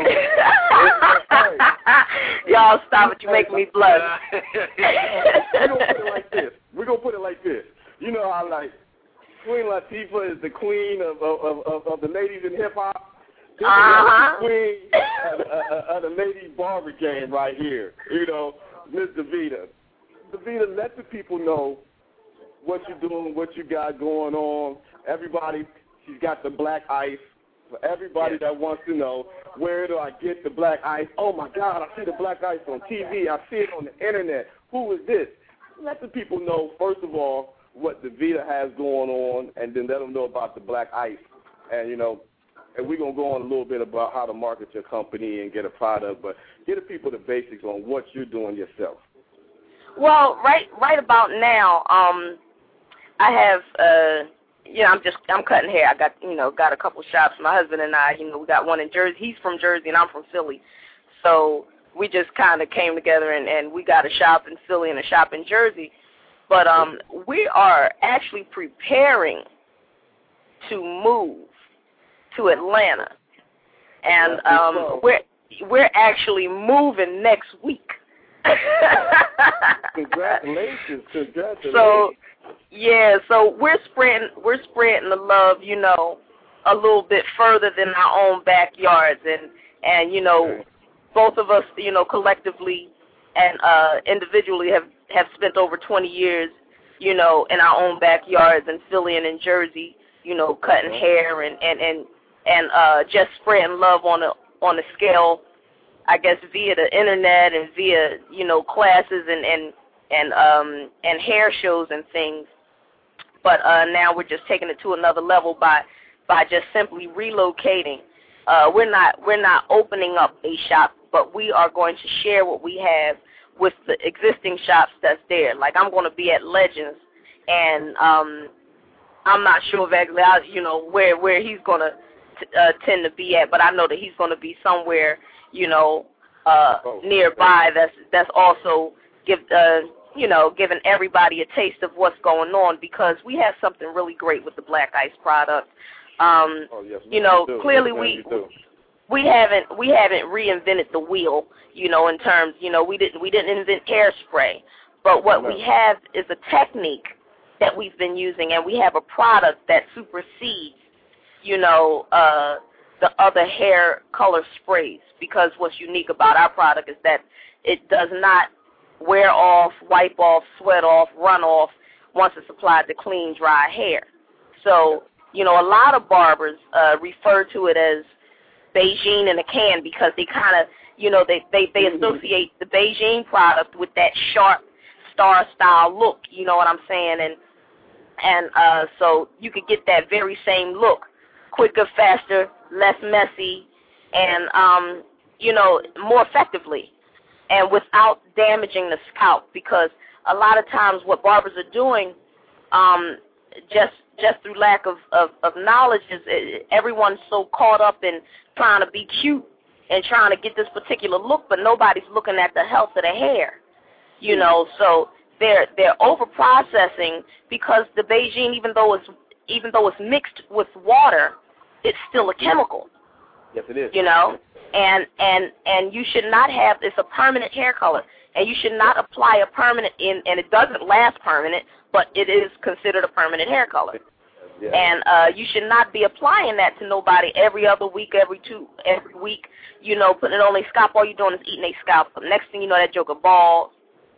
Y'all stop it. You make me blush. We're going to put it like this. We're going to put it like this. You know how, like, Queen Latifah is the queen of, of, of, of the ladies in hip-hop? This uh-huh. is the queen of, of, of the ladies' barber game right here. You know, Miss Davita. Davita, let the people know what you're doing, what you got going on. Everybody, she's got the black ice. For everybody yes. that wants to know, where do I get the black ice? Oh, my God, I see the black ice on T V. I see it on the Internet. Who is this? Let the people know, first of all, what Davita has going on, and then let them know about the black ice. And, you know, and we're going to go on a little bit about how to market your company and get a product, but get the people the basics on what you're doing yourself. Well, right, right about now, um, I have, uh, you know, I'm just, I'm cutting hair. I got, you know, got a couple shops. My husband and I, you know, we got one in Jersey. He's from Jersey and I'm from Philly, so we just kind of came together and, and we got a shop in Philly and a shop in Jersey. But um, we are actually preparing to move to Atlanta, and um, we're we're actually moving next week. Congratulations! Congratulations! So, yeah, so we're spreading we're spreading the love, you know, a little bit further than our own backyards, and and you know, okay. both of us, you know, collectively and uh, individually have have spent over twenty years, you know, in our own backyards in Philly and in Jersey, you know, cutting okay. hair and and and and uh, just spreading love on a on a scale, I guess, via the internet and via, you know, classes and and and um and hair shows and things. But uh, now we're just taking it to another level by by just simply relocating. Uh, we're not we're not opening up a shop, but we are going to share what we have with the existing shops that's there. Like, I'm going to be at Legends, and um, I'm not sure exactly how, you know, where where he's going to uh, tend to be at, but I know that he's going to be somewhere, you know, uh, oh, nearby. That's that's also give uh, you know giving everybody a taste of what's going on, because we have something really great with the Black Ice product. Um, oh, yes, you know, do. clearly yes, we. We haven't we haven't reinvented the wheel, you know, in terms, you know, we didn't we didn't invent hairspray, but what no. we have is a technique that we've been using, and we have a product that supersedes, you know, uh, the other hair color sprays, because what's unique about our product is that it does not wear off, wipe off, sweat off, run off once it's applied to clean, dry hair. So, you know, a lot of barbers uh, refer to it as Beijing in a can, because they kind of, you know, they, they, they associate the Beijing product with that sharp star-style look, you know what I'm saying? And and uh, so you could get that very same look, quicker, faster, less messy, and, um, you know, more effectively, and without damaging the scalp, because a lot of times what barbers are doing, um, just just through lack of, of, of knowledge, is everyone's so caught up in trying to be cute and trying to get this particular look, but nobody's looking at the health of the hair, you know. So they're they're over processing, because the Beijing, even though it's even though it's mixed with water, it's still a chemical. Yes, it is. You know, and and and you should not have, it's a permanent hair color, and you should not apply a permanent in, and it doesn't last permanent, but it is considered a permanent hair color. Yeah. And uh, you should not be applying that to nobody every other week, every two, every week, you know, putting it on their scalp. All you're doing is eating their scalp. But next thing you know, that joker bald,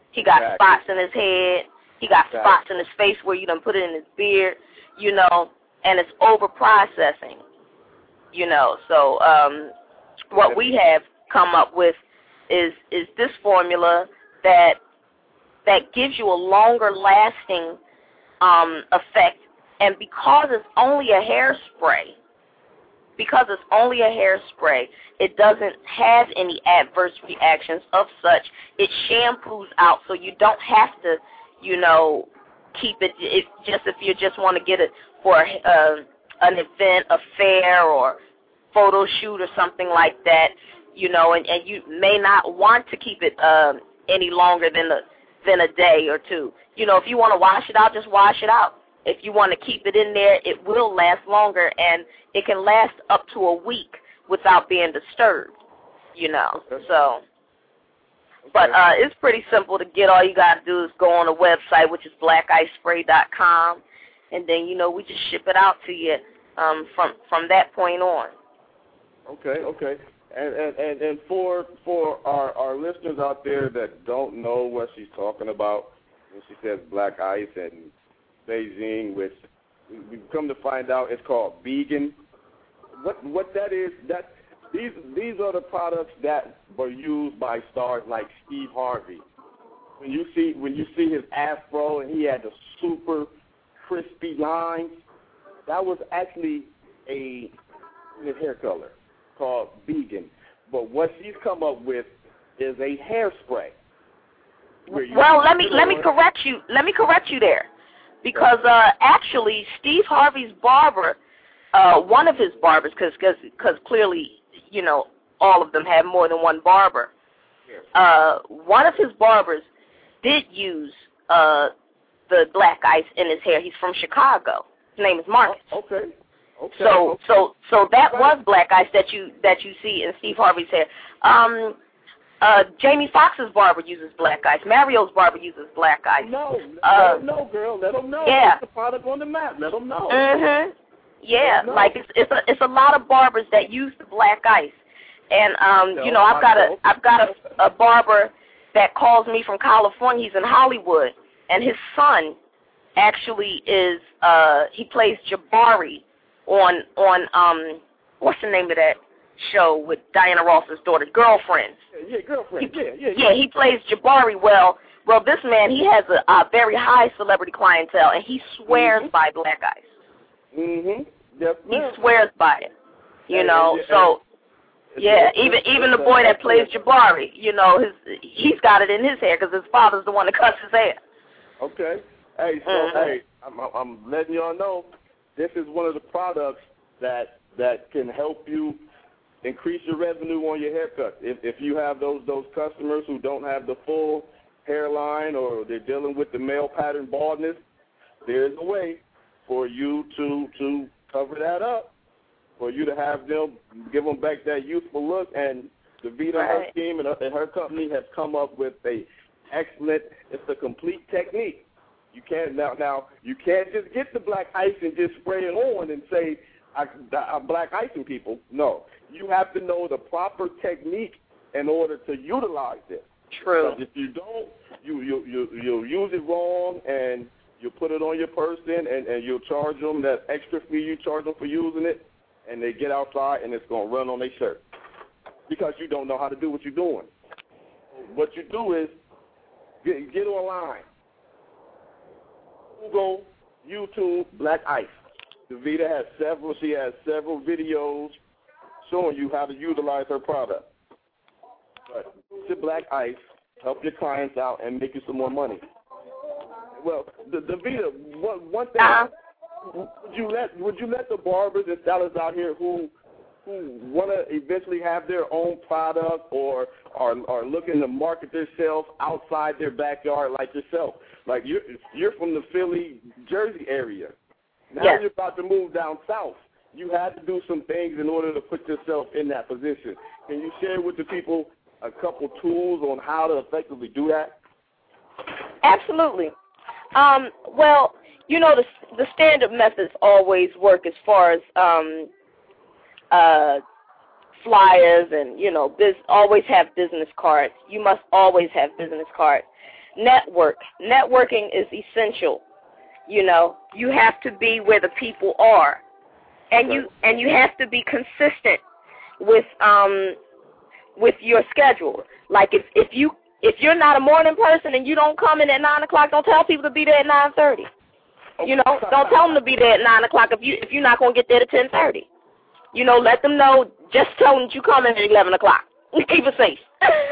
He got exactly. spots in his head. He got exactly. spots in his face where you done put it in his beard, you know, and it's over-processing, you know. So um, what we have come up with is is this formula that that gives you a longer-lasting um, effect, and because it's only a hairspray, because it's only a hairspray, it doesn't have any adverse reactions of such. It shampoos out, so you don't have to, you know, keep it. It just if you just want to get it for uh, an event, a fair, or photo shoot or something like that, you know, and, and you may not want to keep it um, any longer than a than a day or two. You know, if you want to wash it out, just wash it out. If you want to keep it in there, it will last longer, and it can last up to a week without being disturbed, you know. Okay. So, but uh, it's pretty simple to get. All you got to do is go on the website, which is black ice spray dot com, and then, you know, we just ship it out to you um, from from that point on. Okay, okay. And and, and, and for for our, our listeners out there that don't know what she's talking about when she says black ice and Beijing, which we've come to find out it's called vegan. What what that is, that these these are the products that were used by stars like Steve Harvey. When you see when you see his afro and he had the super crispy lines, that was actually a his hair color called vegan. But what she's come up with is a hairspray. Well, let me let me correct you. Let me correct you there. Because uh, actually, Steve Harvey's barber, uh, one of his barbers, because because clearly, you know, all of them have more than one barber. Uh, one of his barbers did use uh, the black ice in his hair. He's from Chicago. His name is Marcus. Oh, okay. Okay. So okay. so so that was black ice that you that you see in Steve Harvey's hair. Um, Uh, Jamie Foxx's barber uses black ice. Mario's barber uses black ice. No, uh, let them know, girl. Let them know. Yeah. Put the product on the map. Let them know. Mhm. Yeah, know. like it's it's a it's a lot of barbers that use the black ice, and um, No, you know, I've I got a know. I've got a, a barber that calls me from California. He's in Hollywood, and his son actually is uh he plays Jabari on on um what's the name of that show with Diana Ross's daughter, Girlfriends. Yeah, yeah, girlfriend. He, yeah, yeah, yeah. He plays Jabari well. Well, this man, he has a, a very high celebrity clientele, and he swears Mhm. by black ice. Mm-hmm. Yes, ma'am. He swears by it. You And- know, and- so and yeah, it's- even it's- even the it's boy a- that plays Jabari, you know, his he's got it in his hair because his father's the one that cuts his hair. Okay. Hey, so Mhm. hey, I'm, I'm letting y'all know this is one of the products that that can help you increase your revenue on your haircut. If if you have those those customers who don't have the full hairline or they're dealing with the male pattern baldness, there's a way for you to to cover that up, for you to have them give them back that youthful look. And Davita, Right. her team and her, and her company has come up with a excellent. It's a complete technique. You can't now now you can't just get the black ice and just spray it on and say I, I'm black icing people. No, you have to know the proper technique in order to utilize it. True. Because if you don't, you you you you'll use it wrong, and you put it on your person, and and you'll charge them that extra fee you charge them for using it, and they get outside and it's gonna run on their shirt because you don't know how to do what you're doing. What you do is get get online, Google, YouTube, black ice. Davita has several. She has several videos showing you how to utilize her product. But use your black ice, help your clients out, and make you some more money. Well, the Davita, one one thing. Uh-huh. Would you let Would you let the barbers and stylists out here who who want to eventually have their own product or are are looking to market themselves outside their backyard, like yourself? Like you're you're from the Philly, Jersey area. Now Yes. you're about to move down south. You had to do some things in order to put yourself in that position. Can you share with the people a couple tools on how to effectively do that? Absolutely. Um, well, you know, the the standard methods always work as far as um, uh, flyers and, you know, biz, always have business cards. You must always have business cards. network. Networking is essential. You know, you have to be where the people are, and you and you have to be consistent with um with your schedule. Like if if you if you're not a morning person and you don't come in at nine o'clock, don't tell people to be there at nine thirty. You know, don't tell them to be there at nine o'clock if you if you're not gonna get there at ten thirty. You know, let them know. Just tell them that you come in at eleven o'clock. Keep it safe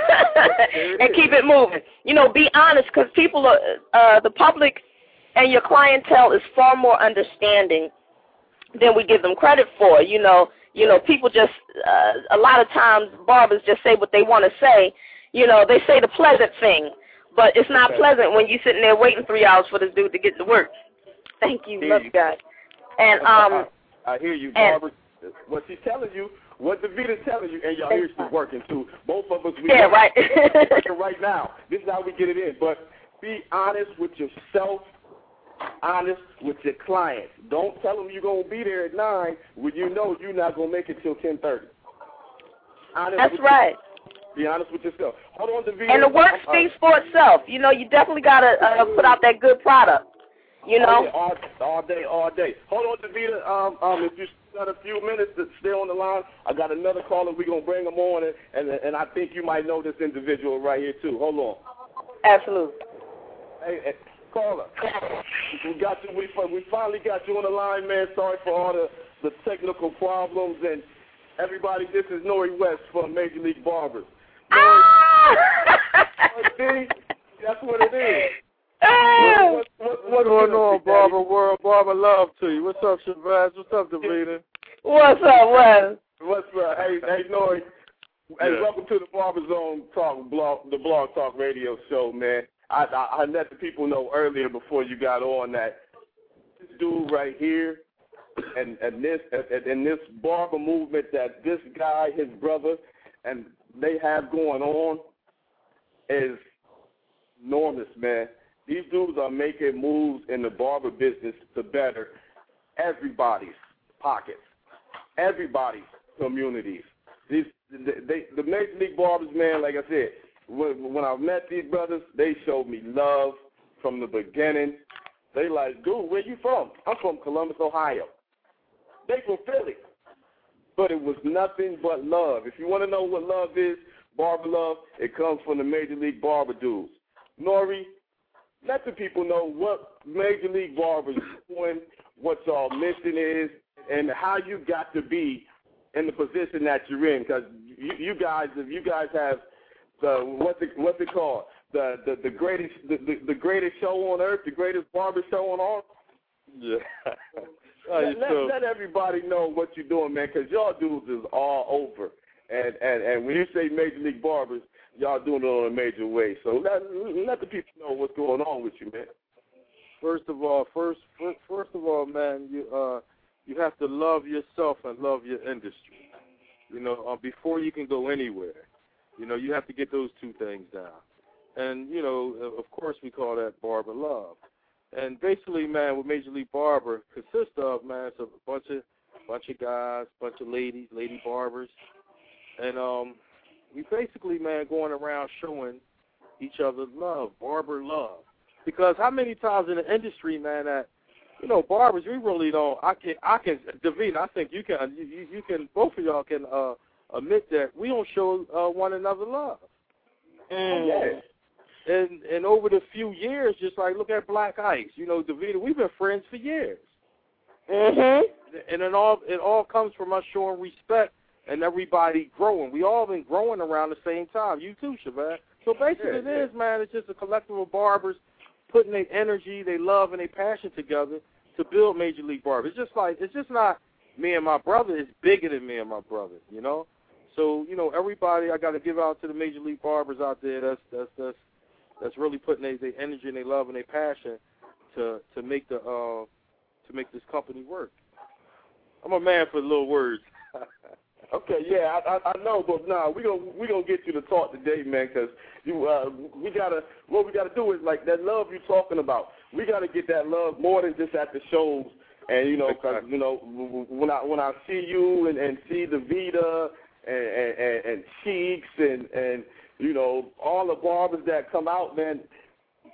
and keep it moving. You know, be honest, because people are uh, the public and your clientele is far more understanding than we give them credit for. You know, you know, people just uh, a lot of times barbers just say what they want to say. You know, they say the pleasant thing, but it's not pleasant when you're sitting there waiting three hours for this dude to get to work. Thank you, love you guys. And um, I, I hear you, Barbara. What she's telling you, what Davita's telling you, and y'all hear she's working too. Both of us, we yeah, right. working right now. This is how we get it in. But be honest with yourself, honest with your clients. Don't tell them you're gonna be there at nine when you know you're not gonna make it till ten thirty. That's right. You, be honest with yourself. Hold on, Davita. And the work speaks for itself. You know, you definitely gotta uh, put out that good product. You know, oh, yeah, all, all day, all day. Hold on, Davita. Um, um, if you got a few minutes to stay on the line, I got another caller. We're gonna bring him on, and, and and I think you might know this individual right here too. Hold on. Absolutely. Hey, hey caller. We got you. We we finally got you on the line, man. Sorry for all the the technical problems and everybody. This is Nori West from Major League Barbers. Ah! See, that's what it is. What, what, what's going on, Barber World? Barber love to you. What's up, Shabazz? What's up, Davita? What's up, Wes? What's up? Hey, hey, Nori. Hey, Yeah. welcome to the Barber Zone Talk blog, the Blog Talk Radio Show, man. I, I I let the people know earlier before you got on that this dude right here, and and this and, and this barber movement that this guy, his brother, and they have going on is enormous, man. These dudes are making moves in the barber business to better everybody's pockets, everybody's communities. These, they, the Major League Barbers, man, like I said, when, when I met these brothers, they showed me love from the beginning. They like, dude, where you from? I'm from Columbus, Ohio. They from Philly. But it was nothing but love. If you want to know what love is, barber love, it comes from the Major League Barber dudes. Nori, let the people know what Major League Barbers is doing, what y'all mission is, and how you got to be in the position that you're in. Because you, you guys, if you guys have the what's it what's it called, the the, the greatest the, the, the greatest show on earth, the greatest barber show on earth. Yeah. let, let, let everybody know what you're doing, man. Because y'all dudes is all over. And, and and when you say Major League Barbers, y'all doing it on a major way. So let let the people know what's going on with you, man. First of all, first first, first of all, man, you uh you have to love yourself and love your industry. You know, uh, before you can go anywhere, you know, you have to get those two things down. And you know, of course, we call that barber love. And basically, man, what Major League Barber consists of, man, it's a bunch of bunch of guys, bunch of ladies, lady barbers. And um, we basically, man, going around showing each other love, barber love. Because how many times in the industry, man, that, you know, barbers, we really don't, I can, I can, Davina, I think you can, you, you can, both of y'all can uh, admit that we don't show uh, one another love. Mm. Yeah. And and over the few years, just like, look at Black Ice, you know, Davina, we've been friends for years. Mhm. And it all, it all comes from us showing respect and everybody growing. We all been growing around the same time. You too, Shabazz. So basically yeah, it yeah. is, man, it's just a collective of barbers putting their energy, their love, and their passion together to build Major League Barber. It's just like, it's just not me and my brother. It's bigger than me and my brother, you know? So, you know, everybody, I got to give out to the Major League Barbers out there that's that's that's, that's really putting their, their energy and their love and their passion to to make the uh, to make this company work. I'm a man for little words. Okay, yeah, I, I, I know, but nah, we gonna we gonna get you to talk today, man, because you uh, we gotta what we gotta do is like that love you're talking about. We gotta get that love more than just at the shows, and you know, because you know when I when I see you and, and see the Vita and and, and Cheeks and and you know all the barbers that come out, man,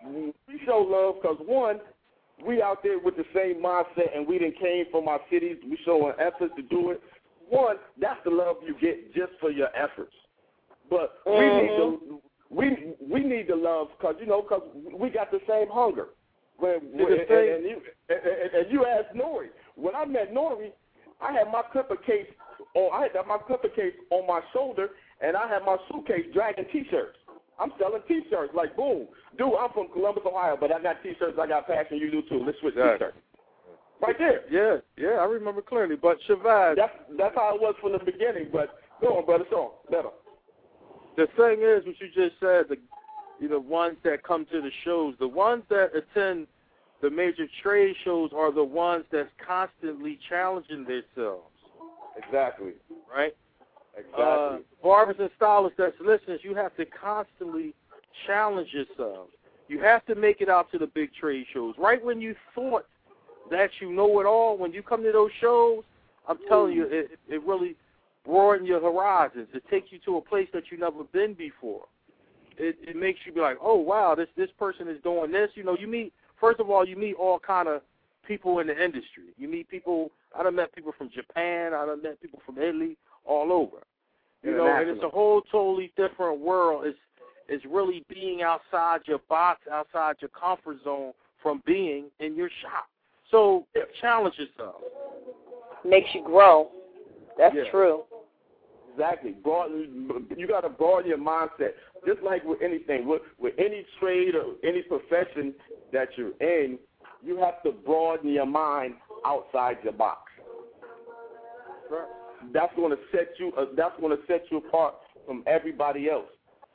we show love because, one, we out there with the same mindset, and we done came from our cities. We showing efforts to do it. One, that's the love you get just for your efforts. But we mm-hmm. need the we we need the love because you know because we got the same hunger. When, when and, and you and, and you asked Nori. When I met Nori, I had my clipper case on. I had my clipper case on my shoulder, and I had my suitcase dragging T-shirts. I'm selling T-shirts like boom, dude. I'm from Columbus, Ohio, but I got T-shirts. I got passion. You do too. Let's switch exactly. T-shirts. Right there. Yeah, yeah, I remember clearly. But Shavaz, that's that's how it was from the beginning. But go on, brother. So better. The thing is, what you just said, the you know ones that come to the shows, the ones that attend the major trade shows are the ones that's constantly challenging themselves. Exactly. Right. Exactly. Uh, barbers and stylists that's listening, you have to constantly challenge yourselves. You have to make it out to the big trade shows. Right when you thought that you know it all, when you come to those shows, I'm telling you, it, it really broadens your horizons. It takes you to a place that you've never been before. It, it makes you be like, oh, wow, this, this person is doing this. You know, you meet, first of all, you meet all kind of people in the industry. You meet people, I done met people from Japan, I done met people from Italy, all over. You know, and it's a whole totally different world. It's it's really being outside your box, outside your comfort zone from being in your shop. So challenge yourself. Makes you grow. That's yeah. true. Exactly. Broaden, you got to broaden your mindset. Just like with anything, with, with any trade or any profession that you're in, you have to broaden your mind outside your box. Right. That's going to set you. Uh, that's going to set you apart from everybody else.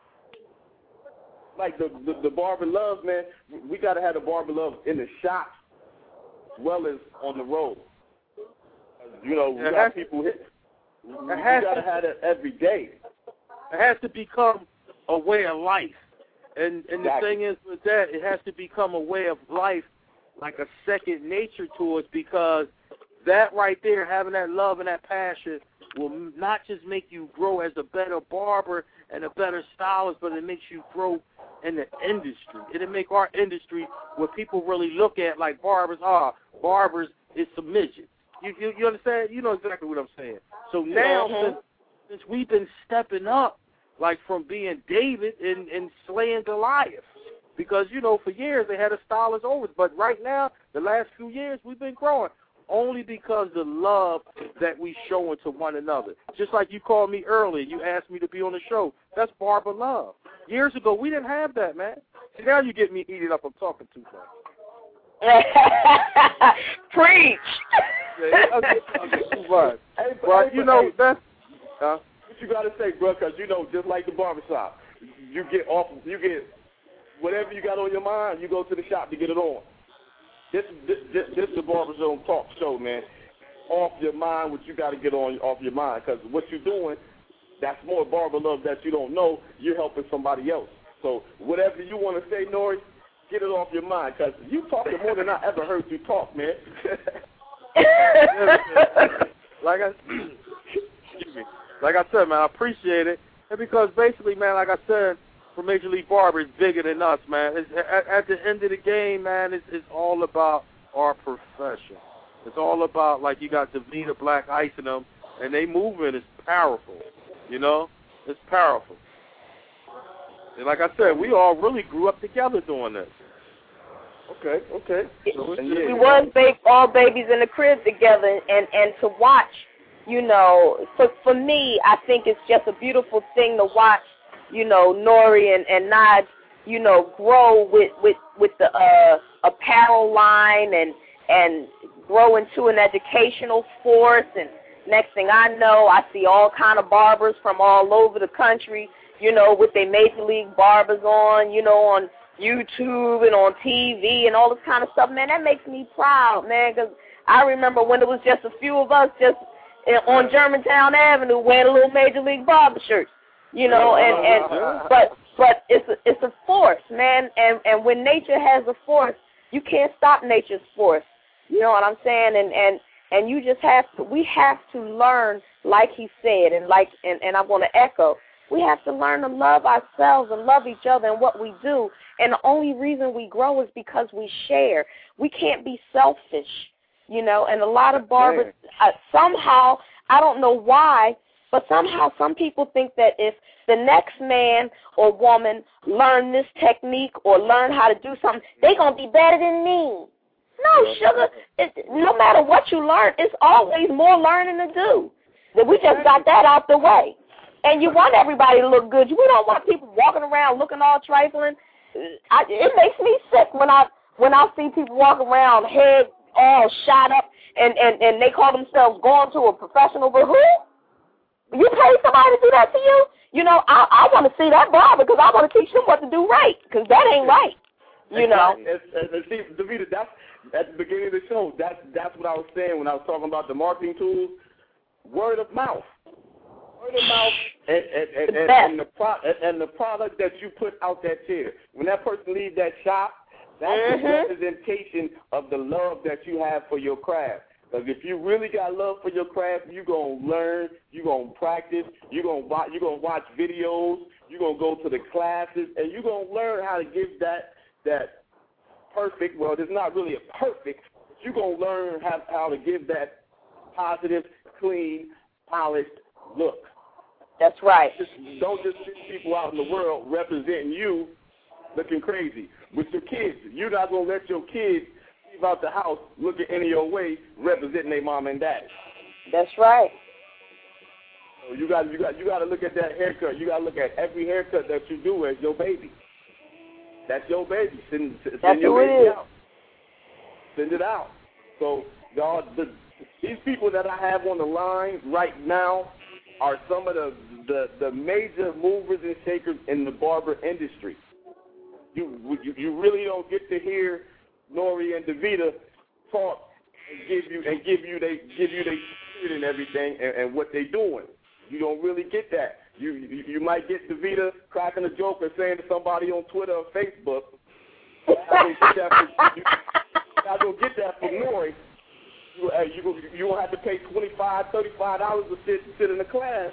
Like the the, the barber love, man. We got to have the barber love in the shop as well as on the road. You know, we got people hit. We got to have that every day. It has to become a way of life, and and the exactly. thing is with that, it has to become a way of life, like a second nature to us, because that right there, having that love and that passion, will not just make you grow as a better barber and a better stylist, but it makes you grow in the industry. It'll make our industry what people really look at like barbers are. Barbers is some midgets. You, you you understand? You know exactly what I'm saying. So now, mm-hmm. since, since we've been stepping up, like from being David and, and slaying Goliath, because, you know, for years they had a stylist over, but right now, the last few years, we've been growing. Only because the love that we showing to one another. Just like you called me earlier, you asked me to be on the show. That's barber love. Years ago, we didn't have that, man. See, now you get me heated up. I'm talking too much. Preach. Yeah, I'm just, I'm just too much. Hey, but, but hey, you but, know, hey, that's... Huh? What you got to say, bro, because, you know, just like the barbershop, you get off, you get whatever you got on your mind, you go to the shop to get it on. This this this, this is the Barber Zone talk show, man. Off your mind, what you got to get on off your mind, because what you're doing, that's more barber love that you don't know. You're helping somebody else. So whatever you want to say, Nori, get it off your mind, because you talking more than I ever heard you talk, man. like I, excuse me. Like I said, man, I appreciate it, and because basically, man, like I said, for Major League Barber, it's bigger than us, man. It's, at, at the end of the game, man, it's, it's all about our profession. It's all about, like, you got Davina Black Ice in them, and they movement is powerful, you know? It's powerful. And like I said, we all really grew up together doing this. Okay, okay. So we yeah, was ba- all babies in the crib together, and, and to watch, you know, for, for me, I think it's just a beautiful thing to watch, you know, Nori and, and Nod, you know, grow with, with, with the uh, apparel line and and grow into an educational force. And next thing I know, I see all kind of barbers from all over the country, you know, with their Major League Barbers on, you know, on YouTube and on T V and all this kind of stuff. Man, that makes me proud, man, because I remember when it was just a few of us just on Germantown Avenue wearing a little Major League Barber shirts. You know, and, and but but it's a, it's a force, man, and and when nature has a force, you can't stop nature's force. You know what I'm saying? And and and you just have to. We have to learn, like he said, and like and and I'm going to echo. We have to learn to love ourselves and love each other and what we do. And the only reason we grow is because we share. We can't be selfish, you know. And a lot of barbers, uh, somehow, I don't know why, but somehow some people think that if the next man or woman learn this technique or learn how to do something, they're going to be better than me. No, sugar, it, no matter what you learn, it's always more learning to do. We just got that out the way. And you want everybody to look good. We don't want people walking around looking all trifling. I, it makes me sick when I when I see people walk around head all shot up and, and, and they call themselves going to a professional. But who? You pay somebody to do that to you? You know, I, I want to see that barber because I want to teach them what to do right because that ain't right. You know. It's, it's, it's, see, Davita, that's at the beginning of the show. That's that's what I was saying when I was talking about the marketing tools. Word of mouth. Word of mouth and, and, and, and, and, the pro, and, and the product that you put out that chair. When that person leaves that shop, that's mm-hmm. a representation of the love that you have for your craft. Because if you really got love for your craft, you're going to learn, you're going to practice, you're going to watch, you're going to watch videos, you're going to go to the classes, and you're going to learn how to give that that perfect, well, it's not really a perfect, but you're going to learn how, how to give that positive, clean, polished look. That's right. Just, don't just see people out in the world representing you looking crazy. With your kids, you're not going to let your kids leave out the house looking any your way representing their mom and dad. That's right. So you got you got you got to look at that haircut. You got to look at every haircut that you do as your baby. That's your baby. Send, send That's your who baby it is. out. Send it out. So y'all, the, these people that I have on the line right now are some of the, the, the major movers and shakers in the barber industry. You, you you really don't get to hear Nori and Davita talk and give you and give you they give you their spirit and everything and, and what they doing. You don't really get that. You, you you might get Davita cracking a joke or saying to somebody on Twitter or Facebook. I don't get that from, you, I don't get that from Nori. You, uh, you, you won't have to pay twenty-five dollars, thirty-five dollars to sit, sit in the class.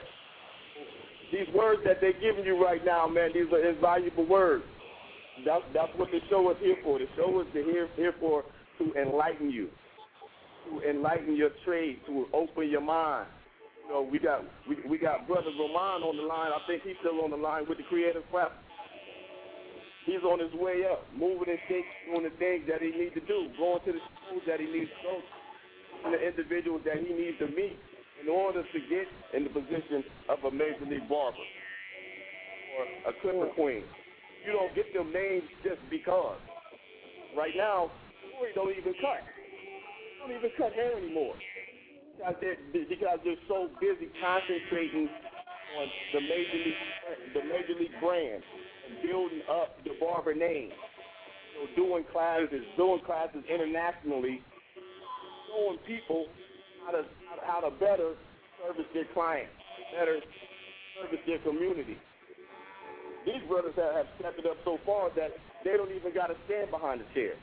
These words that they're giving you right now, man, these are invaluable words. That's, that's what the show is here for. The show is here, here for to enlighten you, to enlighten your trade, to open your mind. You know, we got we, we got Brother Roman on the line. I think he's still on the line with the Creative Platform. He's on his way up, moving and shaking, doing the things that he needs to do, going to the schools that he needs to go to, and the individuals that he needs to meet in order to get in the position of a major league barber or a clipper queen. You don't get them names just because. Right now, Corey don't even cut. They don't even cut hair anymore because they're, because they're so busy concentrating on the major league, the major league brand and building up the barber name. So doing classes, doing classes internationally, showing people how to how to better service their clients, better service their community. These brothers have, have stepped it up so far that they don't even got to stand behind the chair.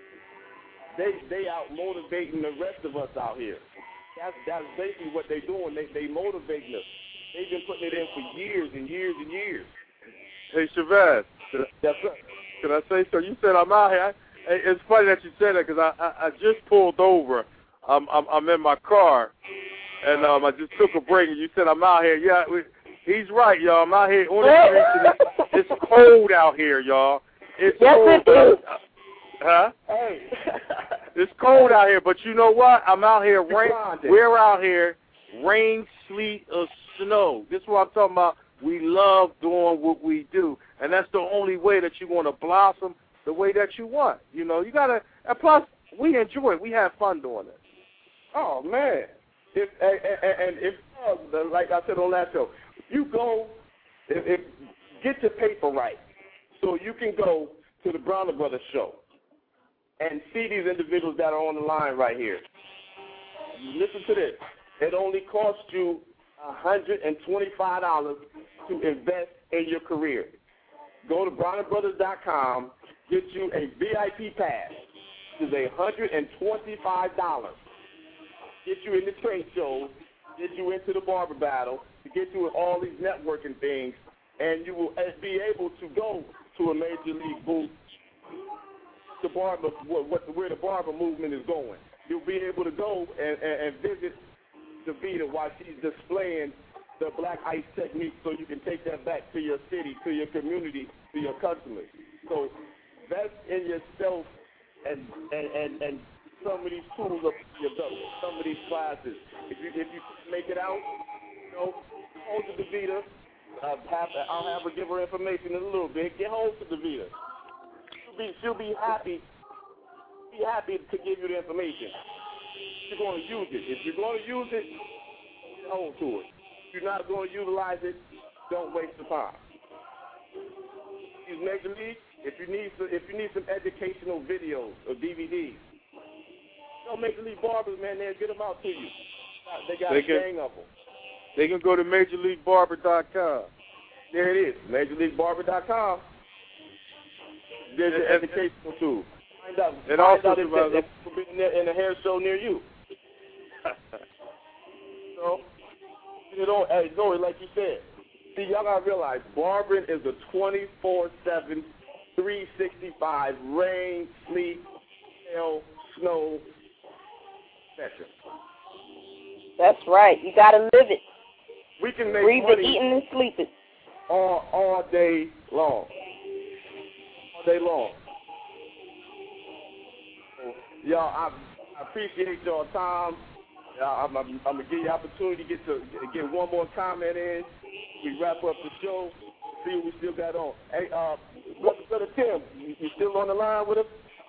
They they out motivating the rest of us out here. That's that's basically what they're doing. They they motivating us. They've been putting it in for years and years and years. Hey, Chavez. That's right. Can I say so? You said I'm out here. I, it's funny that you said that because I, I I just pulled over. I'm I'm, I'm in my car, and um I just took a break. And you said I'm out here. Yeah. We, He's right, y'all. I'm out here on the streets. It's cold out here, y'all. It's yes, cold. It is. Huh? Hey. It's cold out here, but you know what? I'm out here. Rain, we're out here. Rain, sleet, or snow. This is what I'm talking about. We love doing what we do, and that's the only way that you're going to blossom the way that you want. You know, you gotta. And plus, we enjoy it. We have fun doing it. Oh man! If and, and if uh, like I said on that show. You go, if, if, get your paper right so you can go to the Browner Brothers show and see these individuals that are on the line right here. Listen to this. It only costs you one hundred twenty-five dollars to invest in your career. Go to browner brothers dot com, get you a V I P pass. It is one hundred twenty-five dollars. Get you in the trade shows, get you into the barber battle, to get you with all these networking things, and you will be able to go to a major league booth, the barber, what, what, where the barber movement is going. You'll be able to go and, and, and visit DeVita while she's displaying the black ice technique, so you can take that back to your city, to your community, to your customers. So invest in yourself and and, and, and some of these tools up your belt, some of these classes. If you if you make it out, you know, hold to DeVita. Uh, have, I'll have her give her information in a little bit. Get hold to DeVita. She'll be she'll be happy. Be happy to give you the information. You're going to use it. If you're going to use it, hold to it. If you're not going to utilize it, don't waste the time. Use Major League. If you need some, if you need some educational videos or D V Ds, no Major League Barbers, man, they'll get them out to you. They got they a can, gang of them. They can go to major league barber dot com. There it is, major league barber dot com. There's your educational tool. Find out, and find also out if it's forbidden in a hair show near you. So, you know, hey, Zoe, like you said, see, y'all gotta realize, barbering is a twenty-four seven, three sixty-five rain, sleet, hail, snow session. That's right. You gotta live it. We can make breathe money it, eating and sleeping all all day long. All day long. So, y'all, I, I appreciate y'all time. Uh, I'm, I'm, I'm gonna give you an opportunity to get to get one more comment in. We wrap up the show. See what we still got on. Hey, uh, brother, brother Tim, you, you still on the line with us?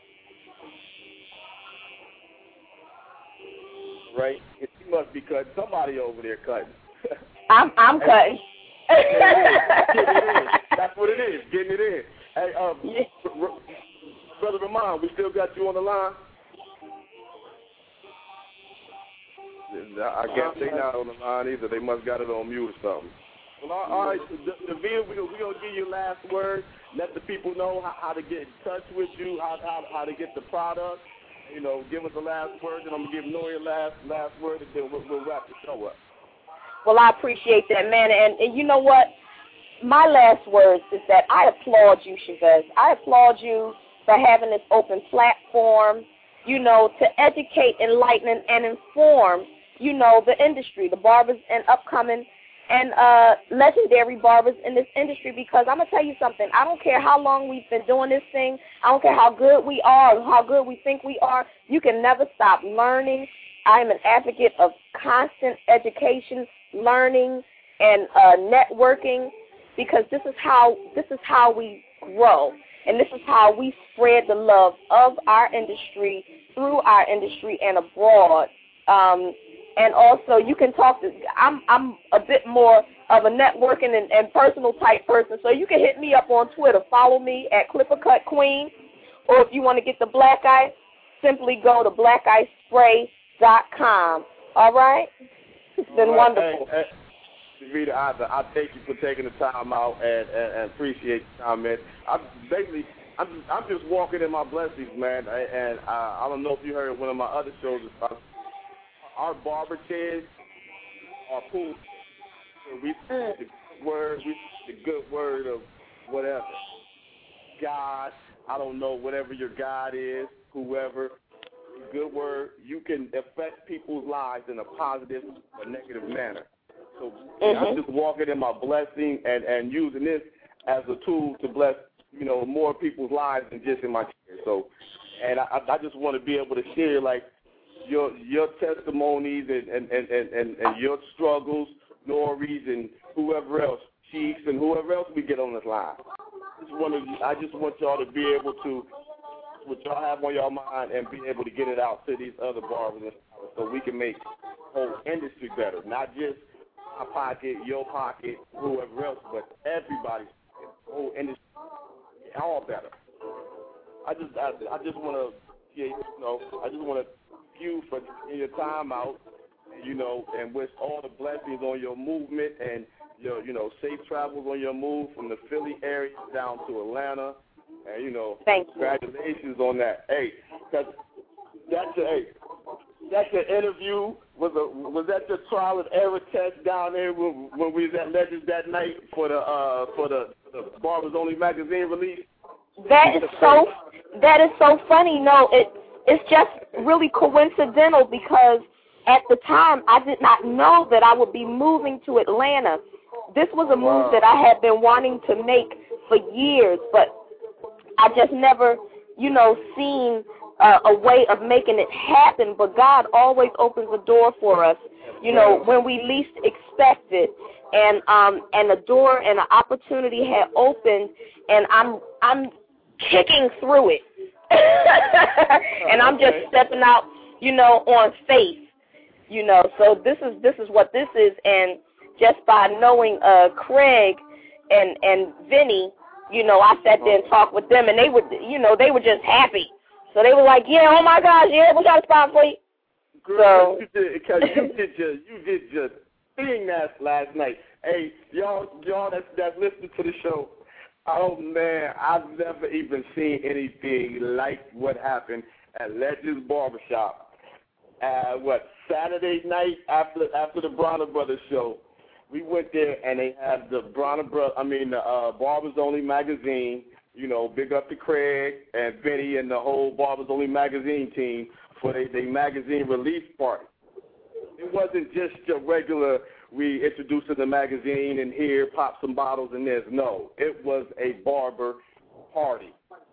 Right? He must be cutting. Somebody over there cutting. I'm I'm hey, cutting. Getting it in. That's what it is. Getting it in. Hey, um, yeah. r- r- brother Ramon, we still got you on the line. I guess they not on the line either. They must got it on mute or something. Well, all, all right, Davina, we're we gonna give you last word. Let the people know how, how to get in touch with you, how, how how to get the product. You know, give us the last word, and I'm gonna give Noria last last word, and then we'll, we'll wrap the show up. Well, I appreciate that, man. And, and you know what? My last words is that I applaud you, Chavez. I applaud you for having this open platform, you know, to educate, enlighten, and inform, you know, the industry, the barbers and upcoming and uh, legendary barbers in this industry, because I'm going to tell you something. I don't care how long we've been doing this thing. I don't care how good we are, how good we think we are. You can never stop learning. I am an advocate of constant education, learning, and uh, networking, because this is how this is how we grow, and this is how we spread the love of our industry through our industry and abroad. Um, and also, you can talk to. I'm I'm a bit more of a networking and, and personal type person, so you can hit me up on Twitter. Follow me at Clipper Cut Queen, or if you want to get the black eye, simply go to black ice spray dot com. All right. It's been right, wonderful. Hey, hey, Rita, I, I thank you for taking the time out and, and, and appreciate the comment. I'm basically, I'm just, I'm just walking in my blessings, man. And uh, I don't know if you heard one of my other shows about our barber kids are cool. We the good word, we the good word of whatever. God, I don't know, whatever your God is, whoever. Good word, you can affect people's lives in a positive or negative manner. So mm-hmm. I'm just walking in my blessing and, and using this as a tool to bless, you know, more people's lives than just in my chair. So, and I, I just want to be able to share, like, your your testimonies and, and, and, and, and your struggles, Norries and whoever else, Chiefs and whoever else we get on this line. I just want to, I just want y'all to be able to, what y'all have on your mind, and be able to get it out to these other barbers and so we can make the whole industry better. Not just my pocket, your pocket, whoever else, but everybody's pocket, the whole industry, all better. I just I, I just want to, you know, I just want to thank you for your time out, you know, and wish all the blessings on your movement and your, you know, safe travels on your move from the Philly area down to Atlanta. And, you know, Thank congratulations you. on that. Hey, cause that's a, hey, that's an interview was a was that your trial and error test down there when, when we was at Legends that night for the uh for the, the Barbers Only magazine release? That is so that is so funny. No, it it's just really coincidental because at the time I did not know that I would be moving to Atlanta. This was a move wow. that I had been wanting to make for years, but I just never, you know, seen uh, a way of making it happen. But God always opens a door for us, you know, when we least expect it. And um and a door and an opportunity had opened, and I'm I'm kicking through it, and I'm just stepping out, you know, on faith, you know. So this is this is what this is, and just by knowing uh Craig and and Vinny, you know, I sat there and talked with them, and they were, you know, they were just happy. So they were like, yeah, oh my gosh, yeah, we got a spot for you. Girl, so you did, cause you did your you did your thing last last night. Hey, y'all y'all that's that's listening to the show. Oh man, I've never even seen anything like what happened at Legends Barbershop. Uh, what Saturday night after after the Bronner Brothers show, we went there and they had the Bronner Bro I mean the uh, Barbers Only magazine. You know, big up to Craig and Vinny and the whole Barbers Only magazine team for their they magazine release party. It wasn't just your regular, we introducing the magazine and here, pop some bottles and this. No, it was a barber party.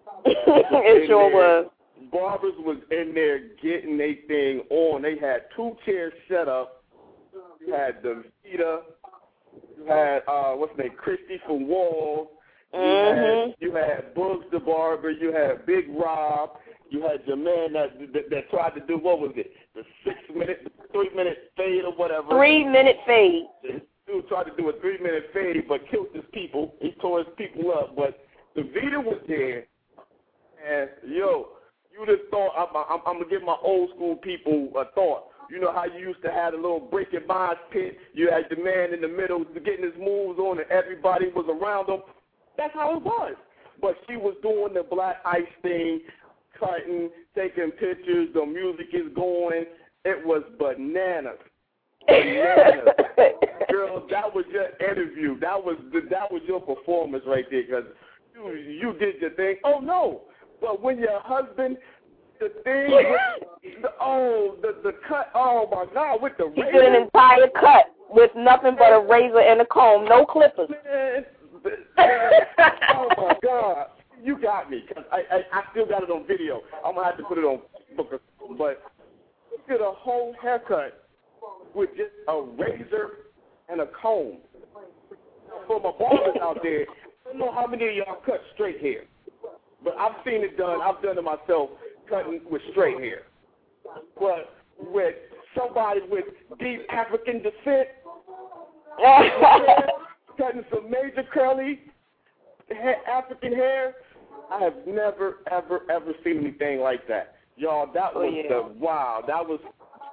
It sure there, was. Barbers was in there getting their thing on. They had two chairs set up. You had Davita. You had, uh, what's her name, Christy from Wall. You, mm-hmm. had, you had Bugs the Barber. You had Big Rob. You had your man that, that that tried to do, what was it, the six-minute, three-minute fade or whatever. Three-minute fade. Dude tried to do a three-minute fade but killed his people. He tore his people up. But the Vita was there, and, yo, you just thought, I'm, I'm, I'm going to give my old-school people a thought. You know how you used to have a little break your minds pit? You had the man in the middle getting his moves on, and everybody was around him. That's how it was. But she was doing the black ice thing, cutting, taking pictures. The music is going. It was bananas. Bananas. Girl, that was your interview. That was the, that was your performance right there, because you, you did your thing. Oh, no. But when your husband, the thing, with the, oh, the, the cut, oh, my God, with the razor. He did an entire cut with nothing but a razor and a comb, no clippers. Man, oh my God, you got me. Cause I, I I still got it on video. I'm gonna have to put it on book, but you did a whole haircut with just a razor and a comb. For my barbers out there, I don't know how many of y'all cut straight hair, but I've seen it done. I've done it myself, cutting with straight hair. But with somebody with deep African descent. Cutting some major curly African hair, I have never, ever, ever seen anything like that. Y'all, that was oh, yeah. the, wow, that was.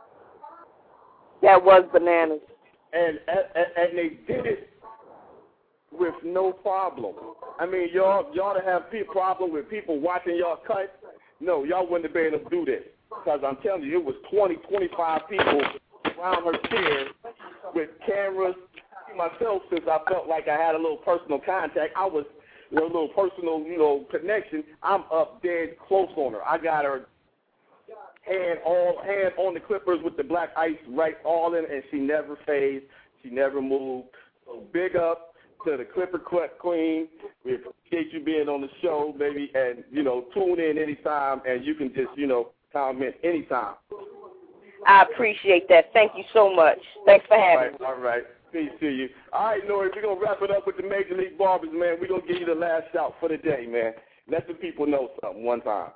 That was bananas. And, and and they did it with no problem. I mean, y'all, y'all to have a problem with people watching y'all cut, no, y'all wouldn't have been able to do this. Because I'm telling you, it was twenty, twenty-five people around her chair with cameras. Myself, since I felt like I had a little personal contact, I was a little personal, you know, connection. I'm up dead close on her. I got her hand all hand on the clippers with the black ice right all in, and she never phased. She never moved. So big up to the Clipper Cut Queen. We appreciate you being on the show, baby, and you know, tune in anytime, and you can just you know comment anytime. I appreciate that. Thank you so much. Thanks for having me. All right. Peace to you. All right, Nori, we're going to wrap it up with the Major League Barbers, man. We're going to give you the last shout for the day, man. Let the people know something one time.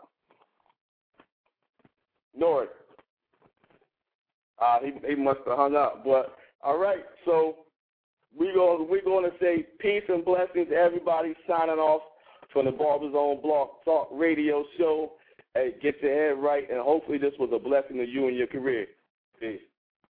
Nori. Uh, he, he must have hung up. But, all right, so we're going we're going to say peace and blessings to everybody signing off from the Barbers Own Blog Talk Radio Show. Hey, get your head right, and hopefully this was a blessing to you and your career. Peace.